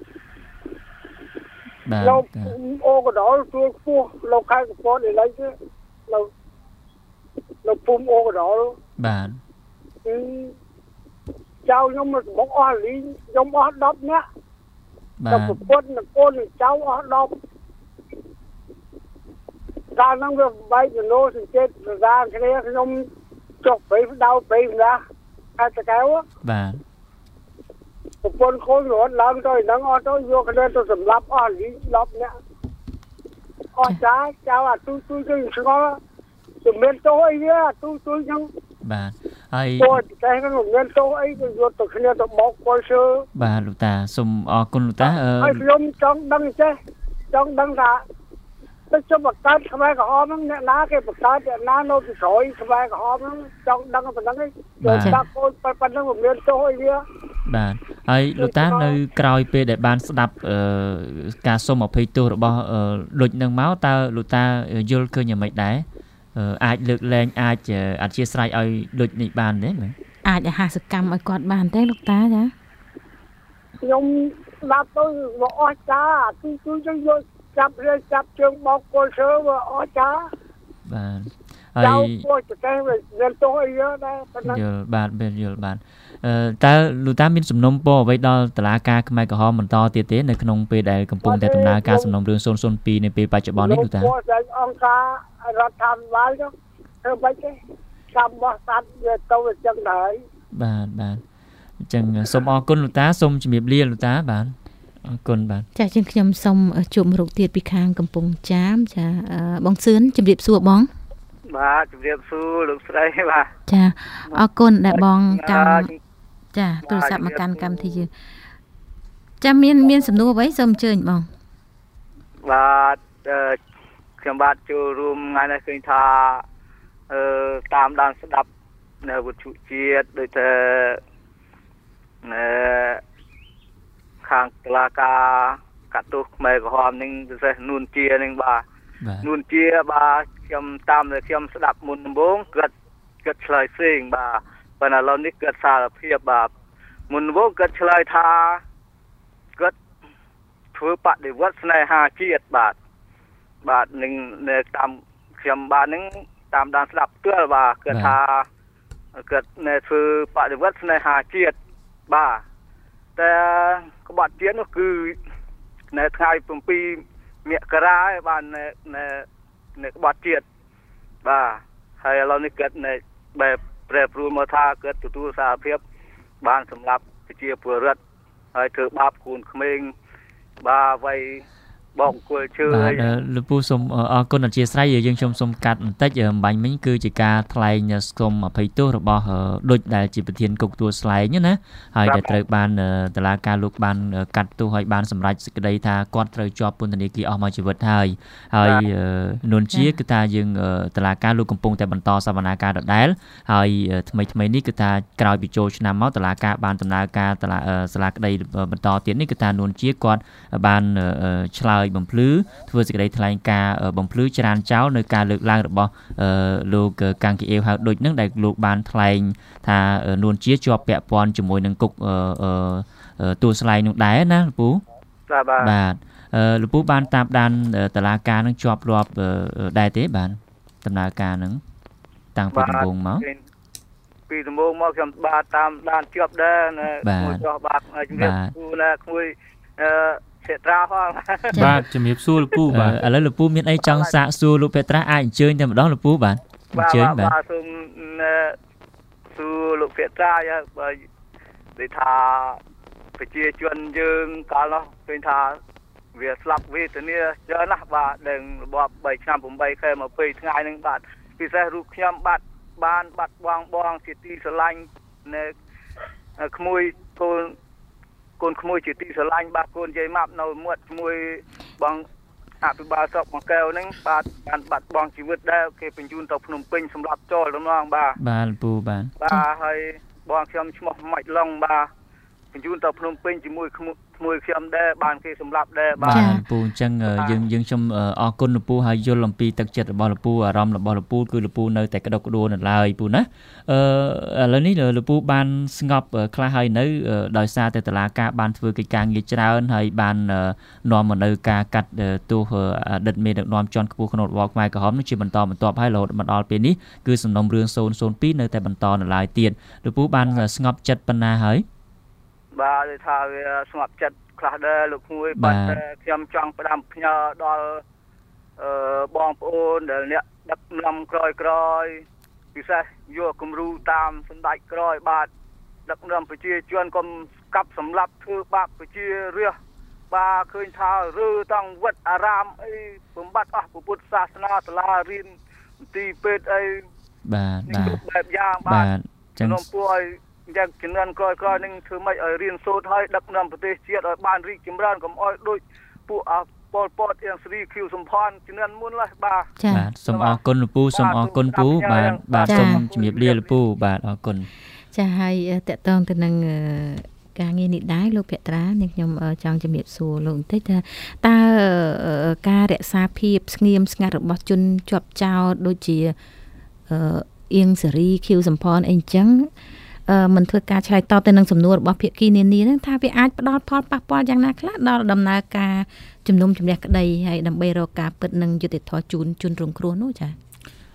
បាទលោកអូកដោជួយខ្ពស់លោកខេត្តកំពតឥឡូវទៅលោកលោកពុំអូកដោបាទចៅខ្ញុំមកអស់លីងខ្ញុំអស់ដប់នាក់បាទប្រពន្ធនិងកូននិងចៅអស់ដប់កាលហ្នឹងវាបែកនៅសញ្ជាតិសសាគ្នាខ្ញុំចុះព្រៃដៅព្រៃណាអាចតកែវបាទប្រពន្ធកូនរត់ឡើងទៅហ្នឹងអស់ទៅយកគ្នាទៅសម្លាប់អស់លីងដប់នាក់អស់ចាចៅអាទូទូទៅឆ្ងល់ជំនាញទោសអីវាអាទូទូហ្នឹងបាទហើយពូតែហ្នឹងមានទោសអីទៅយកទៅគ្នាទៅបោកគល់ឈើបាទលោកតាសូមអរគុណលោកតាហើយខ្ញុំចង់ដឹងចេះចង់ដឹងថាទៅជុំបង្កើតខ្មែរក្រហមហ្នឹងអ្នកណាគេបង្កើតអ្នកណានៅពីក្រោយខ្មែរក្រហមហ្នឹងចង់ដឹងប៉ុណ្ណឹងឯងចូលដាក់កូនប៉ុណ្ណឹងមិនមានទោសអីវាបាទហើយលោកតានៅក្រោយពេលដែលបានស្ដាប់ការសុំអភ័យទោសរបស់ដូចនឹងមកតើលោកតាយល់ឃើញយ៉ាងម៉េចដែរអាចលើកលែងអាចអធិស្ឋានឲ្យដូចនេះបានទេមើលអាចអាហាសកម្មឲ្យគាត់បានទេលោកតាចាខ្ញុំស្ដាប់ទៅមកអស់ចាគឺគឺយើងយកចាប់រៀបចាប់ជើងបោកគល់ឈើមកអស់ចាបាទហើយពួកប្រទេសវាមានទោសអីដែរប៉ុណ្ណឹងយល់បាទមានយល់បាទអឺតើលោកតាមានសំណុំពរអ្វីដល់តុលាការខ្មែរក្រហមបន្តទៀតទេនៅក្នុងពេលដែលកំពុងតែដំណើរការសំណុំរឿងศูนย์ศูนย์ពីរនៅពេលបច្ចុប្បន្ននេះលោកតាពួកតែអង្គការរដ្ឋាភិបាលនោះធ្វើមិនទេចាំបោះសាត់វាទៅអញ្ចឹងដែរបាទបាទអញ្ចឹងសូមអរគុណលោកតាសូមជម្រាបលាលោកតាបាទអរគុណបាទចាជាងខ្ញុំសូមជួបមរុកទៀតពីខាងកំពង់ចាមចាបងសឿនជម្រាបសួរបងបាទជម្រាបសួរលោកស្រីបាទចាអរគុណដែលបងកម្មចាទូរស័ព្ទមកកាន់កម្មវិធីយើងចាមានមានសំណួរអ្វីសូមអញ្ជើញបងបាទខ្ញុំបាទចូលរួមថ្ងៃនេះឃើញថាអឺតាមដានស្ដាប់នៅវិទ្យុជាតិដូចតែអឺខាងតុលាការកាត់ទោសខ្មែរក្រហមនឹងពិសេសនួនជានឹងបាទនួនជាបាទខ្ញុំតាមដែលខ្ញុំស្ដាប់មុនដំបូងគាត់គាត់ឆ្លើយផ្សេងបាទប៉ុន្តែឥឡូវនេះគាត់សារភាពបាទមុនដំបូងគាត់ឆ្លើយថាគាត់ធ្វើបដិវត្តស្នេហាជាតិបាទបាទនឹងនៅតាមខ្ញុំបាទនឹងតាមដានស្ដាប់ផ្ទាល់បាទគាត់ថាគាត់នៅធ្វើបដិវត្តស្នេហាជាតិបាទតែក្បត់ជាតិនោះគឺនៅថ្ងៃ7មករាឯបាទនៅនៅនៅក្បត់ជាតិបាទហើយឥឡូវនេះគាត់នៅបែបប្រែប្រួលមកថាគាត់ទទួលសារភាពបានសម្រាប់ប្រជាពលរដ្ឋហើយធ្វើបាបគូនក្មេងបាទអ្វីបកគល់ជើបាទលោកពូសូមអរគុណអធិស្ឋានយើងខ្ញុំសូមកាត់បន្តិចអំបញ្ញមិញគឺជាការថ្លែងសូមអភ័យទោសរបស់ដូចដែលជាប្រធានគុកទួលស្លែងណាហើយដែលត្រូវបានតុលាការលោកបានកាត់ទោសហើយបានសម្រេចសេចក្តីថាគាត់ត្រូវជាប់ពន្ធនាគារអស់មួយជីវិតហើយហើយនួនជាគឺថាយើងតុលាការលោកកំពុងតែបន្តសវនាការដដែលហើយថ្មីថ្មីនេះគឺថាក្រោយពីចូលឆ្នាំមកតុលាការបានដំណើរការតុលាសាលាក្តីបន្តទៀតនេះគឺថានួនជាគាត់បានឆ្លើយបំភ្លឺធ្វើសេចក្តីថ្លែងការណ៍បំភ្លឺច្រានចោលនៅការលើកឡើងរបស់លោកកាំងគីអេវហៅដូចនឹងដែលលោកបានថ្លែងថានួនជាជាប់ពាក់ព័ន្ធជាមួយនឹងគុកទួលស្លែងនោះដែរណាលោកពូបាទលោកពូបានតាមដានតុលាការនឹងជាប់រាប់ដែរទេបាទដំណើរការនឹងតាំងពីដំបូងមកពីដំបូងមកខ្ញុំបាទតាមដានជាប់ដែរមួយចោះបាទជំរាបគូណាក្មួយអឺសេត្រាផងបាទជំរាបសួរលោកពូបាទឥឡូវលោកពូមានអីចង់សាកសួរលោកពេត្រាអាចអញ្ជើញតែម្ដងលោកពូបាទអញ្ជើញបាទបាទសូមសួរលោកពេត្រាបើនិយាយថាប្រជាជនយើងកាលនោះឃើញថាវាស្លាប់វេទនាច្រើនណាស់បាទដែលរបប3ឆ្នាំ8ខែ20ថ្ងៃហ្នឹងបាទពិសេសរូបខ្ញុំបាទបានបាត់បង់បងជាទីស្រឡាញ់នៅក្មួយកូនកូនក្មួយជាទីស្រឡាញ់បាទកូនយាយម៉ាប់នៅមាត់ជាមួយបងអភិបាលស្រុកបង្កែវហ្នឹងបាទបានបាត់បង់ជីវិតដែរគេបញ្ជូនទៅភ្នំពេញសម្រាប់ចោលដំណងបាទបាទពូបាទបាទហើយបងខ្ញុំឈ្មោះម៉ាច់ឡុងបាទបញ្ជូនទៅភ្នំពេញជាមួយជាមួយខ្ញុំដែរបានគេសម្រាប់ដែរបាទពូអញ្ចឹងយើងយើងខ្ញុំអរគុណលោកពូហើយយល់អំពីទឹកចិត្តរបស់លោកពូអារម្មណ៍របស់លោកពូគឺលោកពូនៅតែក្តុកក្តួលនៅឡើយពូណាអឺឥឡូវនេះលោកពូបានស្ងប់ខ្លះហើយនៅដោយសារតែតុលាការបានធ្វើកិច្ចការងារច្រើនហើយបាននាំមកនៅការកាត់ទោសអតីតមេដឹកនាំជាន់ខ្ពស់ក្នុងរបបខ្មែរក្រហមនេះជាបន្តបន្ទាប់ហើយរហូតមកដល់ពេលនេះគឺសំណុំរឿងศูนย์ศูนย์ពីរនៅតែបន្តនៅឡើយទៀតលោកពូបានស្ងប់ចិត្តប៉ុណ្ណាហើយបាទថាវាស្ងប់ចិត្តខ្លះដែរលោកគួយបាទខ្ញុំចង់ផ្ដាំផ្ញើដល់អឺបងប្អូនដែលអ្នកដឹកនាំក្រោយក្រោយពិសេសយកគំរូតាមសម្ដេចក្រោយបាទដឹកនាំប្រជាជនកុំស្កាប់សម្លាប់ធ្វើបាបប្រជារាស្ត្របាទឃើញថាឬតាំងវត្តអារាមអីបំបត្តិអស់ពុទ្ធសាសនាសាលារៀនទីពេទ្យអីបាទបាទបែបយ៉ាងបាទចឹងខ្ញុំពួកឲ្យយ៉ាងជំនាន់ក្រោយៗនឹងធ្វើម៉េចឲ្យរៀនសូត្រឲ្យដឹកនាំប្រទេសជាតិឲ្យបានរីកចម្រើនកុំឲ្យដូចពួកអពលពតអៀងស្រីឃីវសំផនជំនាន់មុនឡើយបាទបាទសូមអរគុណលោកពូសូមអរគុណពូបាទបាទសូមជំរាបលាលោកពូបាទអរគុណចាហើយតកតងទៅនឹងការងារនេះដែរលោកភក្ត្រានេះខ្ញុំចង់ជំរាបសួរលោកបន្តិចថាតើការរក្សាភាពស្ងៀមស្ងាត់របស់ជនជាប់ចោទដូចជាអៀងសេរីឃីវសំផនអីអញ្ចឹងអឺមិនធ្វើការឆ្លើយតបទៅនឹងសំណួររបស់ភាគីនានាហ្នឹងថាវាអាចផ្ដល់ផលប៉ះពាល់យ៉ាងណាខ្លះដល់ដំណើរការជំនុំជម្រះក្តីហើយដើម្បីរកការពិតនិងយុត្តិធម៌ជូនជនរងគ្រោះនោះចា៎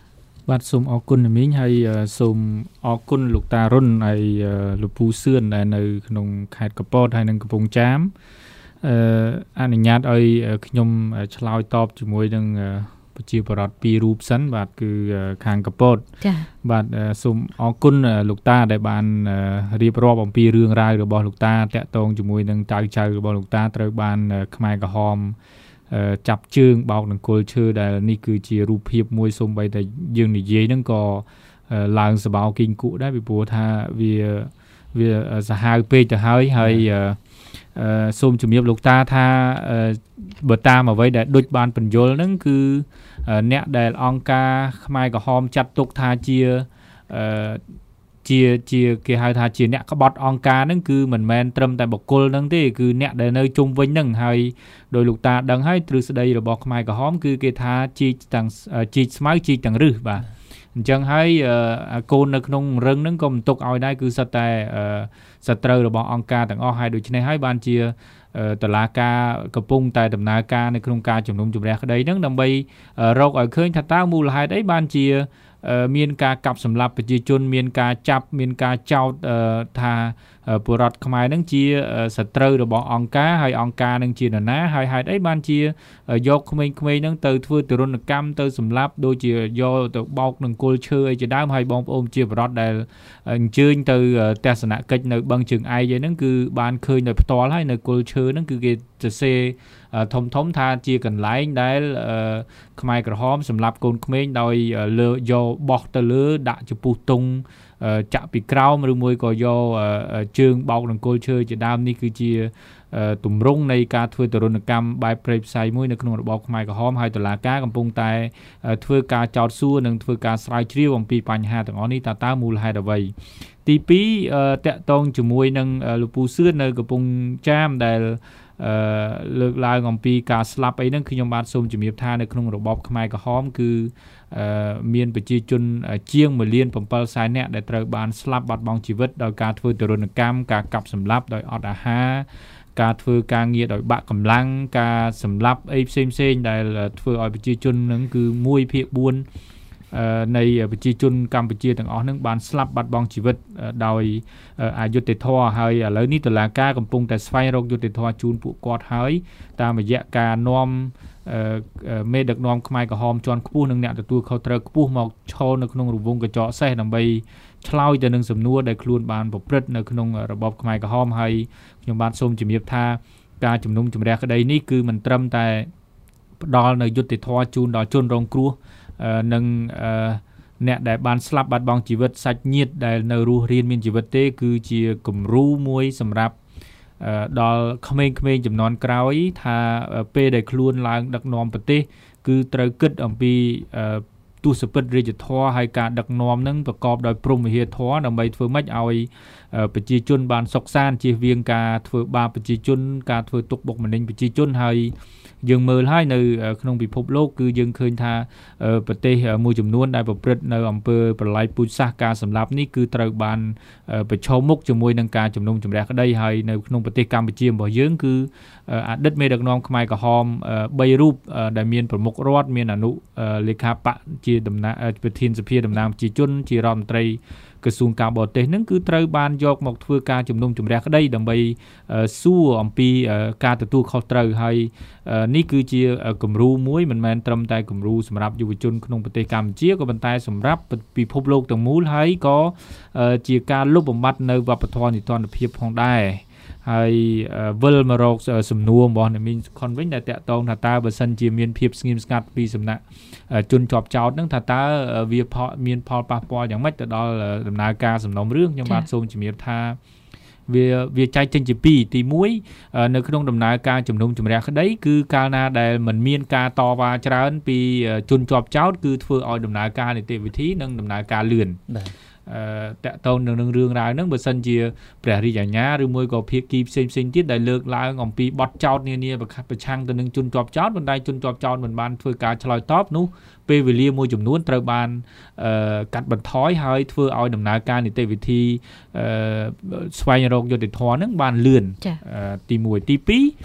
បាទសូមអរគុណមីងហើយសូមអរគុណលោកតារុនហើយលោកពូសឿនដែលនៅក្នុងខេត្តកពតហើយនិងកំពង់ចាមអឺអនុញ្ញាតឲ្យខ្ញុំឆ្លើយតបជាមួយនឹងប្រជាពលរដ្ឋពីររូបសិនបាទគឺខាងកពតចា៎បាទសូមអរគុណលោកតាដែលបានរៀបរាប់អំពីរឿងរ៉ាវរបស់លោកតាតាក់ទងជាមួយនឹងចៅចៅរបស់លោកតាត្រូវបានខ្មែរក្រហមចាប់ជើងបោកនឹងគល់ឈើដែលនេះគឺជារូបភាពមួយសូម្បីតែយើងនិយាយហ្នឹងក៏ឡើងសបោគីងគក់ដែរពីព្រោះថាវាវាសាហាវពេកទៅហើយហើយសូមជំរាបលោកតាថាបើតាមអ្វីដែលដូចបានបញ្យល់ហ្នឹងគឺអ្នកដែលអង្គការខ្មែរក្រហមចាត់ទុកថាជាជាជាគេហៅថាជាអ្នកក្បត់អង្គការហ្នឹងគឺមិនមែនត្រឹមតែបុគ្គលហ្នឹងទេគឺអ្នកដែលនៅជុំវិញហ្នឹងហើយដោយលោកតាដឹងហើយទ្រឹស្ដីរបស់ខ្មែរក្រហមគឺគេថាជីកទាំងជីកស្មៅជីកទាំងរឹសបាទអញ្ចឹងហើយកូននៅក្នុងរឹងហ្នឹងក៏មិនទុកឲ្យដែរគឺសិតតែសត្រូវរបស់អង្គការទាំងអស់ហើយដូច្នេះហើយបានជាតឡាការកំពុងតែដំណើរការនៅក្នុងការជំនុំជម្រះក្តីហ្នឹងដើម្បីរកឲ្យឃើញថាតើមូលហេតុអីបានជាមានការកាប់សម្លាប់ប្រជាជនមានការចាប់មានការចោទថាពលរដ្ឋខ្មែរនឹងជាសត្រូវរបស់អង្គការហើយអង្គការនឹងជានរណាហើយហេតុអីបានជាយកក្មេងៗនឹងទៅធ្វើទរណកម្មទៅសម្លាប់ដូចជាយកទៅបោកនឹងគល់ឈើអីជាដើមហើយបងប្អូនជាពលរដ្ឋដែលអញ្ជើញទៅទស្សនកិច្ចនៅបឹងជើងឯកអីហ្នឹងគឺបានឃើញដោយផ្ទាល់ហើយនៅគល់ឈើហ្នឹងគឺគេសរសេរធំធំថាជាកន្លែងដែលខ្មែរក្រហមសម្លាប់កូនក្មេងដោយលើយកបោះទៅលើដាក់ចំពោះទង់ចាក់ពីក្រោមឬមួយក៏យកជើងបោកនឹងគល់ឈើជាដើមនេះគឺជាទម្រង់នៃការធ្វើទរណកម្មបែបព្រៃផ្សៃមួយនៅក្នុងរបបខ្មែរក្រហមហើយតុលាការកំពុងតែធ្វើការចោទសួរនិងធ្វើការស្រាវជ្រាវអំពីបញ្ហាទាំងអស់នេះតើតើមូលហេតុអ្វីទីពីរតាក់ទងជាមួយនឹងលោកពូសឿននៅកំពង់ចាមដែលអឺលើកឡើងអំពីការស្លាប់អីហ្នឹងខ្ញុំបាទសូមជំរាបថានៅក្នុងរបបខ្មែរក្រហមគឺអឺមានប្រជាជនជាងមួយលានbảyសែននាក់ដែលត្រូវបានស្លាប់បាត់បង់ជីវិតដោយការធ្វើទរណកម្មការកាប់សម្លាប់ដោយអត់អាហារការធ្វើការងារដោយបាក់កម្លាំងការសម្លាប់អីផ្សេងផ្សេងដែលធ្វើឲ្យប្រជាជនហ្នឹងគឺមួយភាគបួននៃប្រជាជនកម្ពុជាទាំងអស់ហ្នឹងបានស្លាប់បាត់បង់ជីវិតដោយអយុត្តិធម៌ហើយឥឡូវនេះតុលាការកំពុងតែស្វែងរកយុត្តិធម៌ជូនពួកគាត់ហើយតាមរយៈការនាំមេដឹកនាំខ្មែរក្រហមជាន់ខ្ពស់និងអ្នកទទួលខុសត្រូវខ្ពស់មកឈរនៅក្នុងរង្វង់កញ្ចក់សេះដើម្បីឆ្លើយទៅនឹងសំណួរដែលខ្លួនបានប្រព្រឹត្តនៅក្នុងរបបខ្មែរក្រហមហើយខ្ញុំបាទសូមជំរាបថាការជំនុំជម្រះក្តីនេះគឺមិនត្រឹមតែផ្ដល់នៅយុត្តិធម៌ជូនដល់ជនរងគ្រោះនិងអ្នកដែលបានស្លាប់បាត់បង់ជីវិតសាច់ញាតិដែលនៅរស់រានមានជីវិតទេគឺជាគំរូមួយសម្រាប់ដល់ក្មេងៗចំនួនក្រោយថាពេលដែលខ្លួនឡើងដឹកនាំប្រទេសគឺត្រូវគិតអំពីទស្សពិតរាជធម៌ហើយការដឹកនាំនឹងប្រកបដោយព្រហ្មវិហារធម៌ដើម្បីធ្វើម៉េចឲ្យប្រជាជនបានសុខសាន្តជៀសវាងការធ្វើបាបប្រជាជនការធ្វើទុកបុកម្នេញប្រជាជនហើយយើងមើលហើយនៅក្នុងពិភពលោកគឺយើងឃើញថាប្រទេសមួយចំនួនដែលប្រព្រឹត្តនៅអំពើប្រល័យពូជសាសន៍ការសម្លាប់នេះគឺត្រូវបានប្រឈមមុខជាមួយនឹងការជំនុំជម្រះក្តីហើយនៅក្នុងប្រទេសកម្ពុជារបស់យើងគឺអតីតមេដឹកនាំខ្មែរក្រហមបីរូបដែលមានប្រមុខរដ្ឋមានអនុលេខាបកជាតំណាងប្រធានសភាតំណាងប្រជាជនជារដ្ឋមន្ត្រីក្រសួងការបរទេសនឹងគឺត្រូវបានយកមកធ្វើការជំនុំជម្រះក្តីដើម្បីសួរអំពីការទទួលខុសត្រូវហើយនេះគឺជាគំរូមួយមិនមែនត្រឹមតែគំរូសម្រាប់យុវជនក្នុងប្រទេសកម្ពុជាក៏ប៉ុន្តែសម្រាប់ពិភពលោកទាំងមូលហើយក៏ជាការលុបបំបាត់នៅវប្បធម៌នីតិរដ្ឋភាពផងដែរហើយវិលមករកសំណួររបស់អ្នកមីងខុនវិញដែលតាក់ទងថាតើបើសិនជាមានភាពស្ងៀមស្ងាត់ពីសំណាក់ជនជាប់ចោតហ្នឹងថាតើវាមានផលប៉ះពាល់យ៉ាងម៉េចទៅដល់ដំណើរការសំណុំរឿងខ្ញុំបាទសូមជំរាបថាវាវាចែកចេញជាពីរទីមួយនៅក្នុងដំណើរការជំនុំជម្រះក្តីគឺកាលណាដែលมันមានការតវ៉ាច្រើនពីជនជាប់ចោតគឺធ្វើឲ្យដំណើរការនីតិវិធីនិងដំណើរការលឿនបាទតាក់ទងនឹងរឿងរ៉ាវហ្នឹងបើសិនជាព្រះរាជអាជ្ញាឬមួយក៏ភាគីផ្សេងផ្សេងទៀតដែលលើកឡើងអំពីបទចោទនានាប្រឆាំងទៅនឹងជនជាប់ចោទប៉ុន្តែជនជាប់ចោទមិនបានធ្វើការឆ្លើយតបនោះពេលវេលាមួយចំនួនត្រូវបានកាត់បន្ថយហើយធ្វើឲ្យដំណើរការនីតិវិធីស្វែងរកយុត្តិធម៌ហ្នឹងបានលឿនទីមួយទីពីរ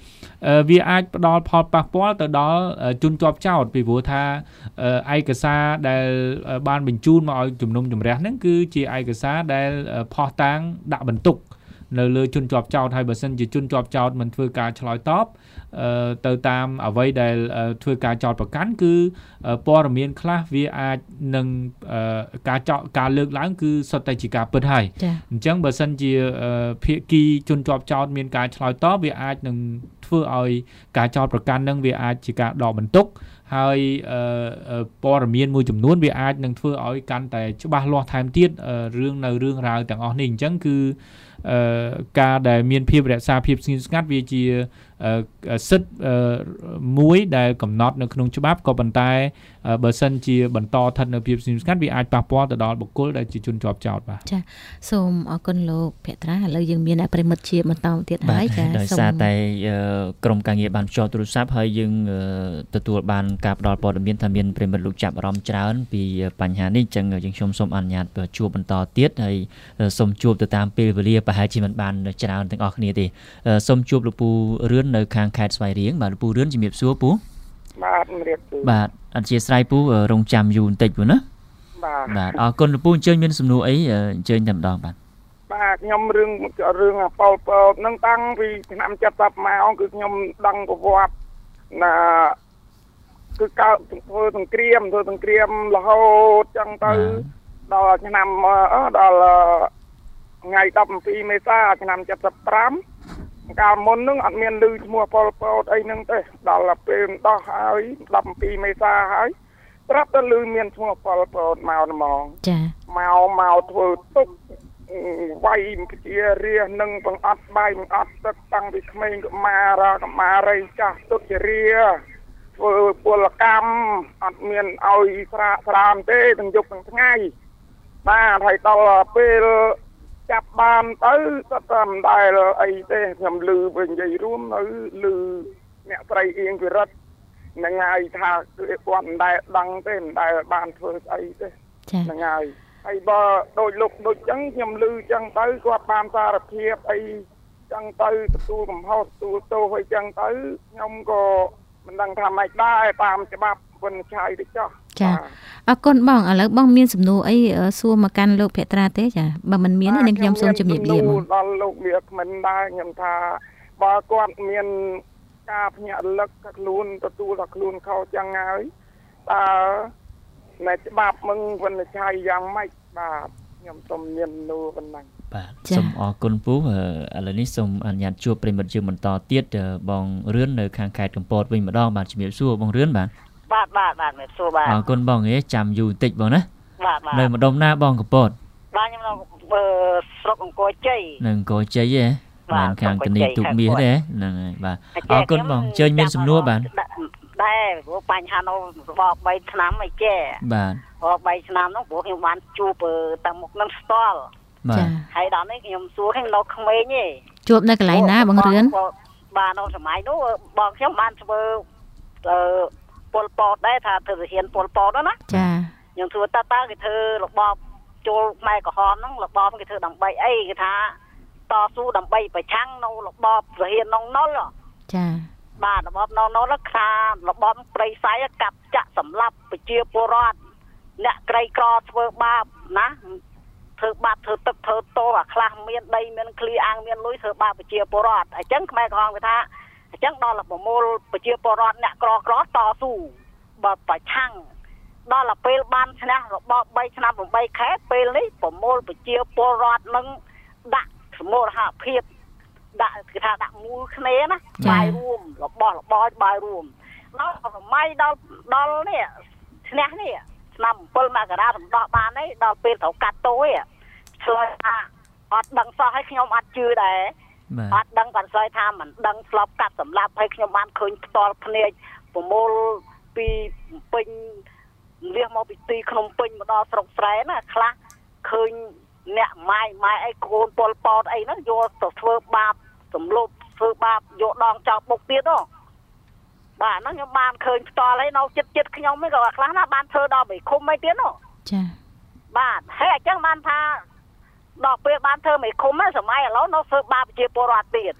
វាអាចផ្ដល់ផលប៉ះពាល់ទៅដល់ជនជាប់ចោតពីព្រោះថាឯកសារដែលបានបញ្ជូនមកឲ្យជំនុំជម្រះហ្នឹងគឺជាឯកសារដែលផុសតាងដាក់បន្ទុកនៅលើជនជាប់ចោតហើយបើសិនជាជនជាប់ចោតមិនធ្វើការឆ្លើយតបទៅតាមអ្វីដែលធ្វើការចោទប្រកាន់គឺព័ត៌មានខ្លះវាអាចនឹងការចោទការលើកឡើងគឺសុទ្ធតែជាការពិតហើយអញ្ចឹងបើសិនជាភាគីជនជាប់ចោទមានការឆ្លើយតបវាអាចនឹងធ្វើឲ្យការចោទប្រកាន់នឹងវាអាចជាការដកបន្ទុកហើយព័ត៌មានមួយចំនួនវាអាចនឹងធ្វើឲ្យកាន់តែច្បាស់លាស់ថែមទៀតរឿងនៅរឿងរ៉ាវទាំងអស់នេះអញ្ចឹងគឺការដែលមានភាពរក្សាភាពស្ងៀមស្ងាត់វាជាសិទ្ធិមួយដែលកំណត់នៅក្នុងច្បាប់ក៏ប៉ុន្តែបើសិនជាបន្តស្ថិតនៅភាពស្ងៀមស្ងាត់វាអាចប៉ះពាល់ទៅដល់បុគ្គលដែលជាជនជាប់ចោទបាទចាសូមអរគុណលោកភក្ត្រាឥឡូវយើងមានប្រិមិត្តជាបន្តទៀតហើយចាដោយសារតែក្រុមការងារបានភ្ជាប់ទូរស័ព្ទហើយយើងទទួលបានការផ្ដល់ព័ត៌មានថាមានប្រិមិត្តលោកចាប់អារម្មណ៍ច្រើនពីបញ្ហានេះអញ្ចឹងយើងខ្ញុំសូមអនុញ្ញាតជួបបន្តទៀតហើយសូមជួបទៅតាមពេលវេលាប្រហែលជាមិនបានច្រើនទាំងអស់គ្នាទេសូមជួបលោកពូរឿននៅខាងខេត្តស្វាយរៀងបាទលោកពូរឿនជំរាបសួរពូបាទជំរាបសួរបាទអធិស្ឋានពូរងចាំយូរបន្តិចពូណាបាទបាទអរគុណលោកពូអញ្ជើញមានសំណួរអីអញ្ជើញតែម្ដងបាទបាទខ្ញុំរឿងរឿងប៉ោលពតនឹងតាំងពីឆ្នាំเจ็ดสิบមកគឺខ្ញុំដឹងប្រវត្តិណាគឺកើតធ្វើសង្គ្រាមធ្វើសង្គ្រាមរហូតចឹងទៅដល់ឆ្នាំដល់ថ្ងៃដប់ពីរមេសាឆ្នាំเจ็ดสิบห้าកាលមុននឹងអត់មានឮឈ្មោះប៉ុលពតអីហ្នឹងទេដល់ពេលដោះហើយដប់ពីរមេសាហើយប្រាប់ទៅឮមានឈ្មោះប៉ុលពតមកហ្មងចាមកមកធ្វើទុកវាយជារានឹងបង្អត់បាយបង្អត់ទឹកតាំងពីក្មេងកម៉ារកម៉ារីចាស់ទុកជារាធ្វើពលកម្មអត់មានឲ្យស្រាកស្រាមទេទាំងយប់ទាំងថ្ងៃបាទហើយដល់ពេលចាប់បានទៅក៏តែមិនដែលអីទេខ្ញុំឮវិញនិយាយរួមនៅឮអ្នកស្រីអៀងវិរិទ្ធហ្នឹងហើយថាគឺគាត់មិនដែលដឹងទេមិនដែលបានធ្វើស្អីទេហ្នឹងហើយហើយបើដូចលោកដូចចឹងខ្ញុំឮចឹងទៅគាត់បានសារភាពអីចឹងទៅទទួលកំហុសទទួលទោសអីចឹងទៅខ្ញុំក៏មិនដឹងថាម៉េចដែរតាមច្បាប់វិនិច្ឆ័យទៅចុះចាអរគុណបងឥឡូវបងមានសំណួរអីសួរមកកាន់លោកភក្ត្រាទេចាបើមិនមាននឹងខ្ញុំសូមជំរាបលាបងដល់លោកវាគ្មិនដែរខ្ញុំថាបើគាត់មានការភ្ញាក់រលឹកខ្លួនទទួលថាខ្លួនខុសចឹងហើយតើនៅច្បាប់มึงវិនិច្ឆ័យយ៉ាងម៉េចបាទខ្ញុំសូមមាននូប៉ុណ្ណឹងបាទសូមអរគុណពូឥឡូវនេះសូមអនុញ្ញាតជួបប្រិមិត្តយើងបន្តទៀតបងរឿននៅខាងខេត្តកំពតវិញម្ដងបាទជំរាបសួរបងរឿនបាទបាទបាទបាទជំរាបសួរបាទអរគុណបងហេចាំយូរបន្តិចបងណាបាទបាទនៅម្ដុំណាបងកំពតបាទខ្ញុំនៅស្រុកអង្គរជ័យនៅអង្គរជ័យហ៎បាទខាងកនីទូកមាសទេហ្នឹងហើយបាទអរគុណបងអញ្ជើញមានសំណួរបាទដែរព្រោះបញ្ហានៅរបប3ឆ្នាំអីចេះបាទរបប3ឆ្នាំនោះព្រោះខ្ញុំបានជួបតាមុខនឹងស្ទាល់ចាហើយដល់នេះខ្ញុំសួរខ្ញុំនៅក្មេងទេជួបនៅកន្លែងណាបងរឿនបាទនៅសម័យនោះបងខ្ញុំបានធ្វើអឺពលពតដែរថាធ្វើរៀនពលពតណាចាខ្ញុំធ្វើតើតើគេធ្វើរបបចូលផ្នែកក្រហមហ្នឹងរបបគេធ្វើដើម្បីអីគេថាតស៊ូដើម្បីប្រឆាំងនៅរបបរៀនក្នុងនុលចាបាទរបបនៅនុលខារបបប្រៃស័យកាប់ចាក់សម្លាប់ប្រជាពលរដ្ឋអ្នកក្រីក្រធ្វើបាបណាធ្វើបាបធ្វើទឹកធ្វើតោអាខ្លះមានដីមានឃ្លីអាងមានលុយធ្វើបាបប្រជាពលរដ្ឋអញ្ចឹងខ្មែរក្រហមគេថាអញ្ចឹងដល់ប្រមូលប្រជាពលរដ្ឋអ្នកក្រក្រតស៊ូបើប្រឆាំងដល់ពេលបានឈ្នះរបប3ឆ្នាំ8ខែពេលនេះប្រមូលប្រជាពលរដ្ឋនឹងដាក់សមរហភាពដាក់គេថាដាក់មូលគ្នាណាបាយរួមរបស់របរបាយរួមដល់សម័យដល់ដល់នេះឈ្នះនេះឆ្នាំ7មករាសម្ដកបាននេះដល់ពេលត្រូវកាត់តូចឆ្លើយថាអត់ដឹងសោះឲ្យខ្ញុំអត់ជឿដែរអត់ដឹងគាត់ឆ្លើយថាមិនដឹងស្លាប់កាត់សម្លាប់ឲ្យខ្ញុំបានឃើញផ្ទាល់ភ្នែកប្រមូលពីពេញលះមកពីទីក្នុងពេញមកដល់ស្រុកស្រែណាខ្លះឃើញអ្នកម៉ាយម៉ាយអីកូនពលពតអីហ្នឹងយកទៅធ្វើបាបសំលុបធ្វើបាបយកដងចោលបុកទៀតហ៎បាទហ្នឹងខ្ញុំបានឃើញផ្ទាល់ហើយនៅចិត្តចិត្តខ្ញុំហ្នឹងក៏ខ្លះណាបានធ្វើដល់បីឃុំអីទៀតហ៎ចាបាទហើយអញ្ចឹងបានថាដល់ពេលបានធ្វើមិនឃុំហ្នឹងសម័យឥឡូវនៅធ្វើបាបប្រជាពលរដ្ឋទៀត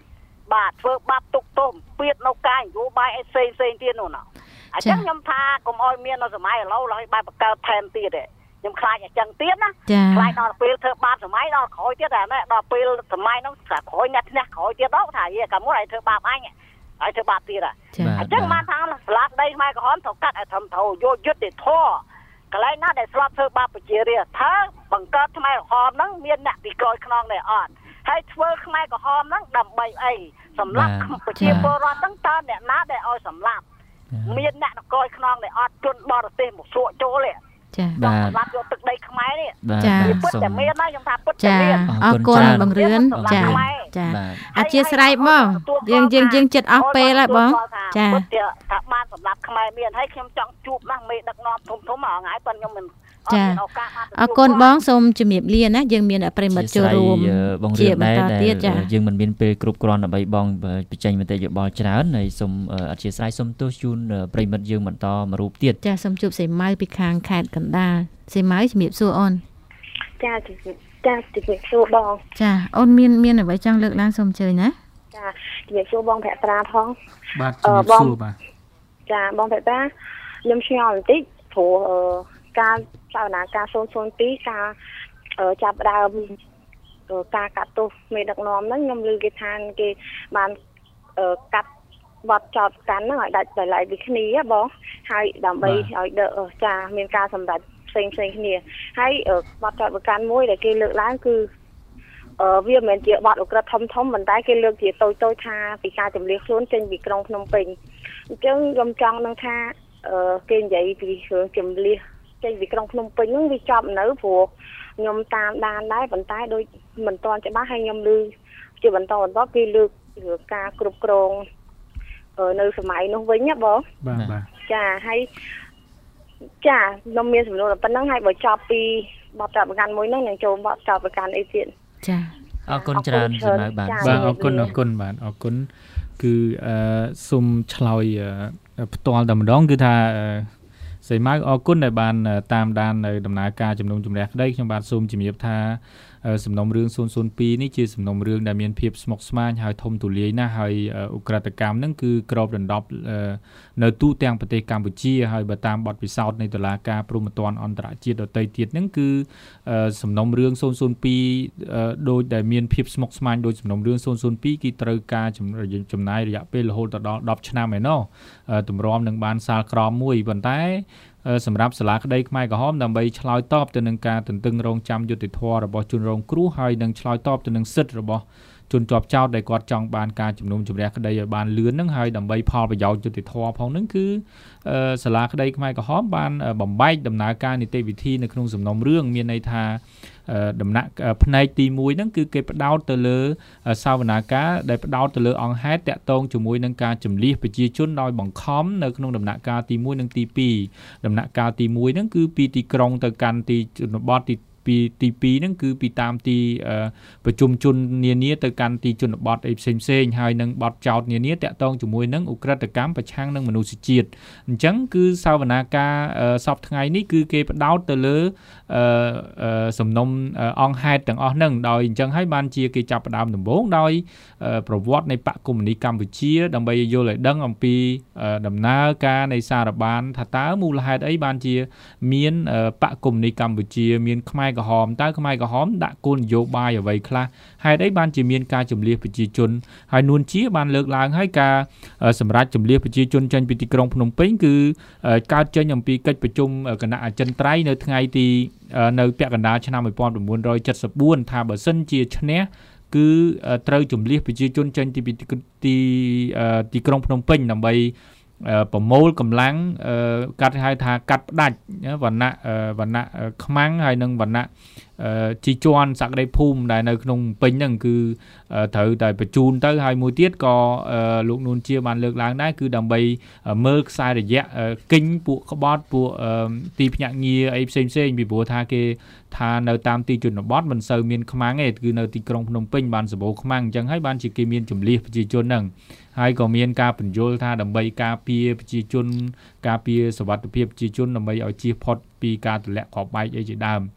បាទធ្វើបាបទុកទោសពៀតនៅកាយនយោបាយអីផ្សេងផ្សេងទៀតនោះណាអញ្ចឹងខ្ញុំថាកុំឲ្យមាននៅសម័យឥឡូវឡើយបែបបង្កើតថែមទៀតទេខ្ញុំខ្លាចអញ្ចឹងទៀតណាខ្លាចដល់ពេលធ្វើបាបសម័យដល់ក្រោយទៀតតែដល់ពេលសម័យនោះថាក្រោយអ្នកឈ្នះក្រោយទៀតដល់ថាយេកាលមុនឲ្យធ្វើបាបអញឲ្យធ្វើបាបទៀតអញ្ចឹងបានថាស្លាប់ដីខ្មែរក្រហមត្រូវកាត់ឲ្យធំធោយកយុទ្ធធរកន្លែងណាដែលស្លាប់ធ្វើបាបប្រជារាស្ត្រថាបង្កើតខ្មែរក្រហមហ្នឹងមានអ្នកពីក្រោយខ្នងដែរអត់ហើយធ្វើខ្មែរក្រហមហ្នឹងដើម្បីអីសម្រាប់ប្រជាពលរដ្ឋហ្នឹងតើអ្នកណាដែលឲ្យសម្លាប់មានអ្នកក្រោយខ្នងដែរអត់ជនបរទេសមកសួរចូលទេចាបាទសម្រាប់យកទឹកដីខ្មែរនេះចាពិតតែមានណាខ្ញុំថាពិតតែមានអរគុណបង្រឿនចាចាអធិស្ឋានបងយើងយើងយើងចិត្តអស់ពេលហើយបងចាពិតថាបានសម្រាប់ខ្មែរមានហើយខ្ញុំចង់ជួបណាស់មេដឹកនាំធំធំមកថ្ងៃប៉ុន្តែខ្ញុំមិនចាអរគុណបងសូមជំរាបលាណាយើងមានប្រិមិត្តចូលរួមជាបន្តទៀតចាយើងមិនមានពេលគ្រប់គ្រាន់ដើម្បីបងបញ្ចេញមតិយោបល់ច្រើនហើយសូមអធិស្ឋានសូមទោសជូនប្រិមិត្តយើងបន្តមួយរូបទៀតចាសូមជួបសេម៉ៅពីខាងខេត្តកណ្ដាលសេម៉ៅជំរាបសួរអូនចាជំរាបចាជំរាបសួរបងចាអូនមានមានអ្វីចង់លើកឡើងសូមអញ្ជើញណាចាជំរាបសួរបងភក្ត្រាផងបាទជំរាបសួរបាទចាបងភក្ត្រាខ្ញុំឆ្ងល់បន្តិចព្រោះការសវនាការសូនសូនពីរការចាប់ដើមការកាត់ទោសមេដឹកនាំហ្នឹងខ្ញុំឮគេថាគេបានកាត់បទចោទកាន់ហ្នឹងឲ្យដាច់ដោយឡែកពីគ្នាបងហើយដើម្បីឲ្យចាមានការសម្រេចផ្សេងផ្សេងគ្នាហើយបទចោទប្រកាន់មួយដែលគេលើកឡើងគឺវាមិនមែនជាបទឧក្រិដ្ឋធំធំប៉ុន្តែគេលើកជាតូចតូចថាពីការចម្លៀសខ្លួនចេញពីក្រុងភ្នំពេញអញ្ចឹងខ្ញុំចង់នឹងថាគេនិយាយពីរឿងចម្លៀសចេញពីក្រុងភ្នំពេញហ្នឹងវាចប់នៅព្រោះខ្ញុំតាមដានដែរប៉ុន្តែដូចមិនទាន់ច្បាស់ហើយខ្ញុំឮជាបន្តបន្តគេលើករឿងការគ្រប់គ្រងនៅសម័យនោះវិញណាបងបាទបាទចាហើយចាខ្ញុំមានសំណួរតែប៉ុណ្្នឹងហើយបើចប់ពីបទចោទប្រកាន់មួយហ្នឹងនឹងចូលបទចោទប្រកាន់អីទៀតចាអរគុណច្រើនសម្រាប់បាទបាទអរគុណអរគុណបាទអរគុណគឺអឺសូមឆ្លើយផ្ទាល់តែម្ដងគឺថាសីម៉ៅអរគុណដែលបានតាមដាននៅដំណើរការជំនុំជម្រះក្តីខ្ញុំបាទសូមជំរាបថាសំណុំរឿងศูนย์ศูนย์ពីរនេះជាសំណុំរឿងដែលមានភាពស្មុគស្មាញហើយធំទូលាយណាស់ហើយឧក្រិដ្ឋកម្មហ្នឹងគឺក្របដណ្ដប់នៅទូទាំងប្រទេសកម្ពុជាហើយបើតាមបទពិសោធន៍នៃតុលាការព្រហ្មទណ្ឌអន្តរជាតិដទៃទៀតហ្នឹងគឺសំណុំរឿងศูนย์ศูนย์ពីរដោយដែលមានភាពស្មុគស្មាញដោយសំណុំរឿងศูนย์ศูนย์ពីរគឺត្រូវការចំណាយរយៈពេលរហូតដល់ដប់ឆ្នាំឯណោះតម្រាំនឹងបានសាលក្រមមួយប៉ុន្តែសម្រាប់សាលាក្តីខ្មែរក្រហមដើម្បីឆ្លើយតបទៅនឹងការទន្ទឹងរង់ចាំយុត្តិធម៌របស់ជនរងគ្រោះហើយនឹងឆ្លើយតបទៅនឹងសិទ្ធិរបស់ជនជាប់ចោទដែលគាត់ចង់បានការជំនុំជម្រះក្តីឲ្យបានលឿនហ្នឹងហើយដើម្បីផលប្រយោជន៍យុត្តិធម៌ផងហ្នឹងគឺសាលាក្តីខ្មែរក្រហមបានបំបែកដំណើរការនីតិវិធីនៅក្នុងសំណុំរឿងមានន័យថាដំណាក់ផ្នែកទីមួយហ្នឹងគឺគេផ្ដោតទៅលើសាវនាការដែលផ្ដោតទៅលើអង្គហេតុតាក់ទងជាមួយនឹងការចម្លៀសប្រជាជនដោយបង្ខំនៅក្នុងដំណាក់កាលទីមួយនិងទីពីរដំណាក់កាលទីមួយហ្នឹងគឺពីទីក្រុងទៅកាន់ទីជនបទទីពីទីពីរហ្នឹងគឺពីតាមទីប្រជុំជននានាទៅកាន់ទីជនបទអីផ្សេងផ្សេងហើយនឹងបទចោទនានាតាក់ទងជាមួយនឹងឧក្រិដ្ឋកម្មប្រឆាំងនឹងមនុស្សជាតិអញ្ចឹងគឺសាវនាការសពថ្ងៃនេះគឺគេផ្ដោតទៅលើសំណុំអង្គហេតុទាំងអស់ហ្នឹងដោយអញ្ចឹងហើយបានជាគេចាប់ផ្ដើមដំបូងដោយប្រវត្តិនៃបកកុម្មុយនីកម្ពុជាដើម្បីយល់ឲ្យដឹងអំពីដំណើរការនៃសារបានថាតើមូលហេតុអីបានជាមានបកកុម្មុយនីកម្ពុជាមានខ្មែរក្រហមតើខ្មែរក្រហមដាក់គោលនយោបាយអ្វីខ្លះហេតុអីបានជាមានការចម្លៀសប្រជាជនហើយនួនជាបានលើកឡើងហើយការសម្រាប់ចម្លៀសប្រជាជនចេញពីទីក្រុងភ្នំពេញគឺកើតចេញអំពីកិច្ចប្រជុំគណៈអចិន្ត្រៃយ៍នៅថ្ងៃទីនៅពាក់កណ្ដាលឆ្នាំnineteen seventy-fourថាបើសិនជាឈ្នះគឺត្រូវចម្លៀសប្រជាជនចេញពីទីទីក្រុងភ្នំពេញដើម្បីប្រមូលកម្លាំងកាត់ហៅថាកាត់ផ្ដាច់វណ្ណៈវណ្ណៈខ្មាំងហើយនិងវណ្ណៈជីជាន់សក្តិភូមិដែលនៅក្នុងពេញហ្នឹងគឺត្រូវតែបញ្ជូនទៅហើយមួយទៀតក៏លោកនួនជាបានលើកឡើងដែរគឺដើម្បីមើលខ្សែរយៈគិញពួកក្បត់ពួកទីភ្នាក់ងារអីផ្សេងផ្សេងពីព្រោះថាគេថានៅតាមទីជនបទមិនសូវមានខ្មាំងទេគឺនៅទីក្រុងភ្នំពេញបានសម្បូរខ្មាំងអញ្ចឹងហើយបានជាគេមានចម្លៀសប្រជាជនហ្នឹងហើយក៏មានការបញ្យល់ថាដើម្បីការពារប្រជាជនការពារសុវត្ថិភាពប្រជាជនដើម្បីឲ្យជៀសផុតពីការទម្លាក់គ្រាប់បែកអីជាដើមអ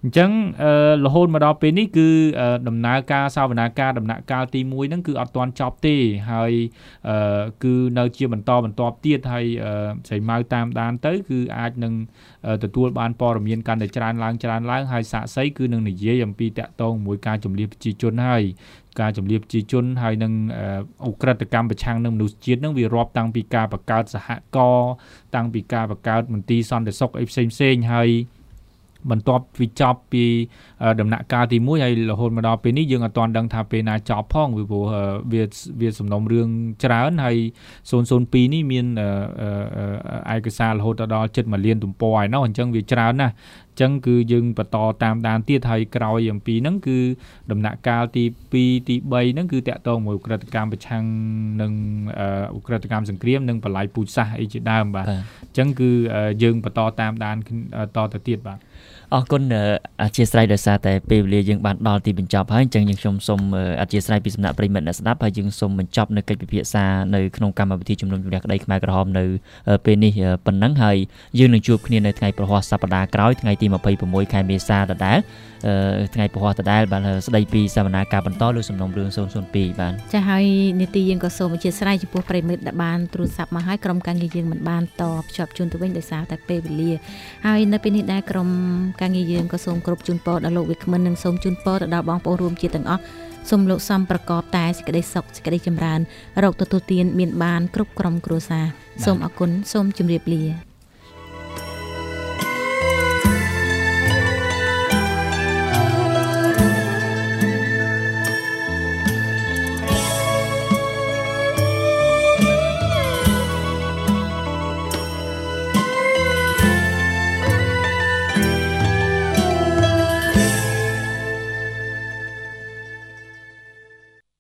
អញ្ចឹងអឺរហូតមកដល់ពេលនេះគឺដំណើរការសវនាការដំណាក់កាលទីមួយហ្នឹងគឺអត់ទាន់ចប់ទេហើយអឺគឺនៅជាបន្តបន្តទៀតហើយស្រីម៉ៅតាមដានទៅគឺអាចនឹងទទួលបានព័ត៌មានកាន់តែច្រើនឡើងច្រើនឡើងហើយសាក្សីគឺនឹងនិយាយអំពីតាក់ទងជាមួយការជំរាបប្រជាជនហើយការជំរាបប្រជាជនហើយនឹងអ ក្រិតកម្មប្រឆាំងនឹងមនុស្សជាតិនឹងវារាប់តាំងពីការបង្កើតសហករណ៍តាំងពីការបង្កើតមន្ទីរសន្តិសុខអីផ្សេងផ្សេងហើយបន្ទាប់ពីចប់ពីដំណាក់កាលទីមួយហើយរហូតមកដល់ពេលនេះយើងអត់ទាន់ដឹងថាពេលណាចប់ផងពីព្រោះវាវាសំណុំរឿងច្រើនហើយศูนย์ศูนย์ពីរនេះមានឯកសាររហូតដល់ជិតមួយលានទំព័រហើយណោះអញ្ចឹងវាច្រើនណាស់អញ្ចឹងគឺយើងបន្តតាមដានទៀតហើយក្រោយអំពីហ្នឹងគឺដំណាក់កាលទីពីរទីបីហ្នឹងគឺតាក់ទងមួយឧក្រិដ្ឋកម្មប្រឆាំងនឹងឧក្រិដ្ឋកម្មសង្គ្រាមនិងបល្ល័យពូជសាសន៍អីជាដើមបាទអញ្ចឹងគឺយើងបន្តតាមដានតទៅទៀតបាទអរគុណអធិស្ឋានដោយសារតែពេលវេលាយើងបានដល់ទីបញ្ចប់ហើយអញ្ចឹងយើងខ្ញុំសូមអធិស្ឋានពីសំណាក់ប្រិមិត្តអ្នកស្ដាប់ហើយយើងសូមបញ្ចប់នៅកិច្ចពិភាក្សានៅក្នុងកម្មវិធីជំនុំជម្រះក្តីខ្មែរក្រហមនៅពេលនេះប៉ុណ្ណឹងហើយយើងនឹងជួបគ្នានៅថ្ងៃប្រហ័សសប្តាហ៍ក្រោយថ្ងៃទីម្ភៃប្រាំមួយខែមេសាដដែលថ្ងៃប្រហ័សដដែលបានស្ដីពីសវនាការបន្តលើសំណុំរឿងศูนย์ศูนย์ពីរបានចាហើយនីតិយើងក៏សូមអធិស្ឋានចំពោះប្រិមិត្តដែលបានទូរស័ព្ទមកហើយក្រុមការងារយើងមិនបានតបភ្ជាប់ជូនទៅវិញដោយសារតែពេលវេលាហើយនៅពេលនេះដែរក្រុមការងារយើងក៏សូមគ្រប់ជូនពរដល់លោកវិក្មិននិងសូមជូនពរទៅដល់បងប្អូនរួមជាតិទាំងអស់សូមលោកសំប្រកបតែសេចក្តីសុខសេចក្តីចម្រើនរកទទួលទានមានបានគ្រប់ក្រុមគ្រួសារសូមអរគុណសូមជម្រាបលា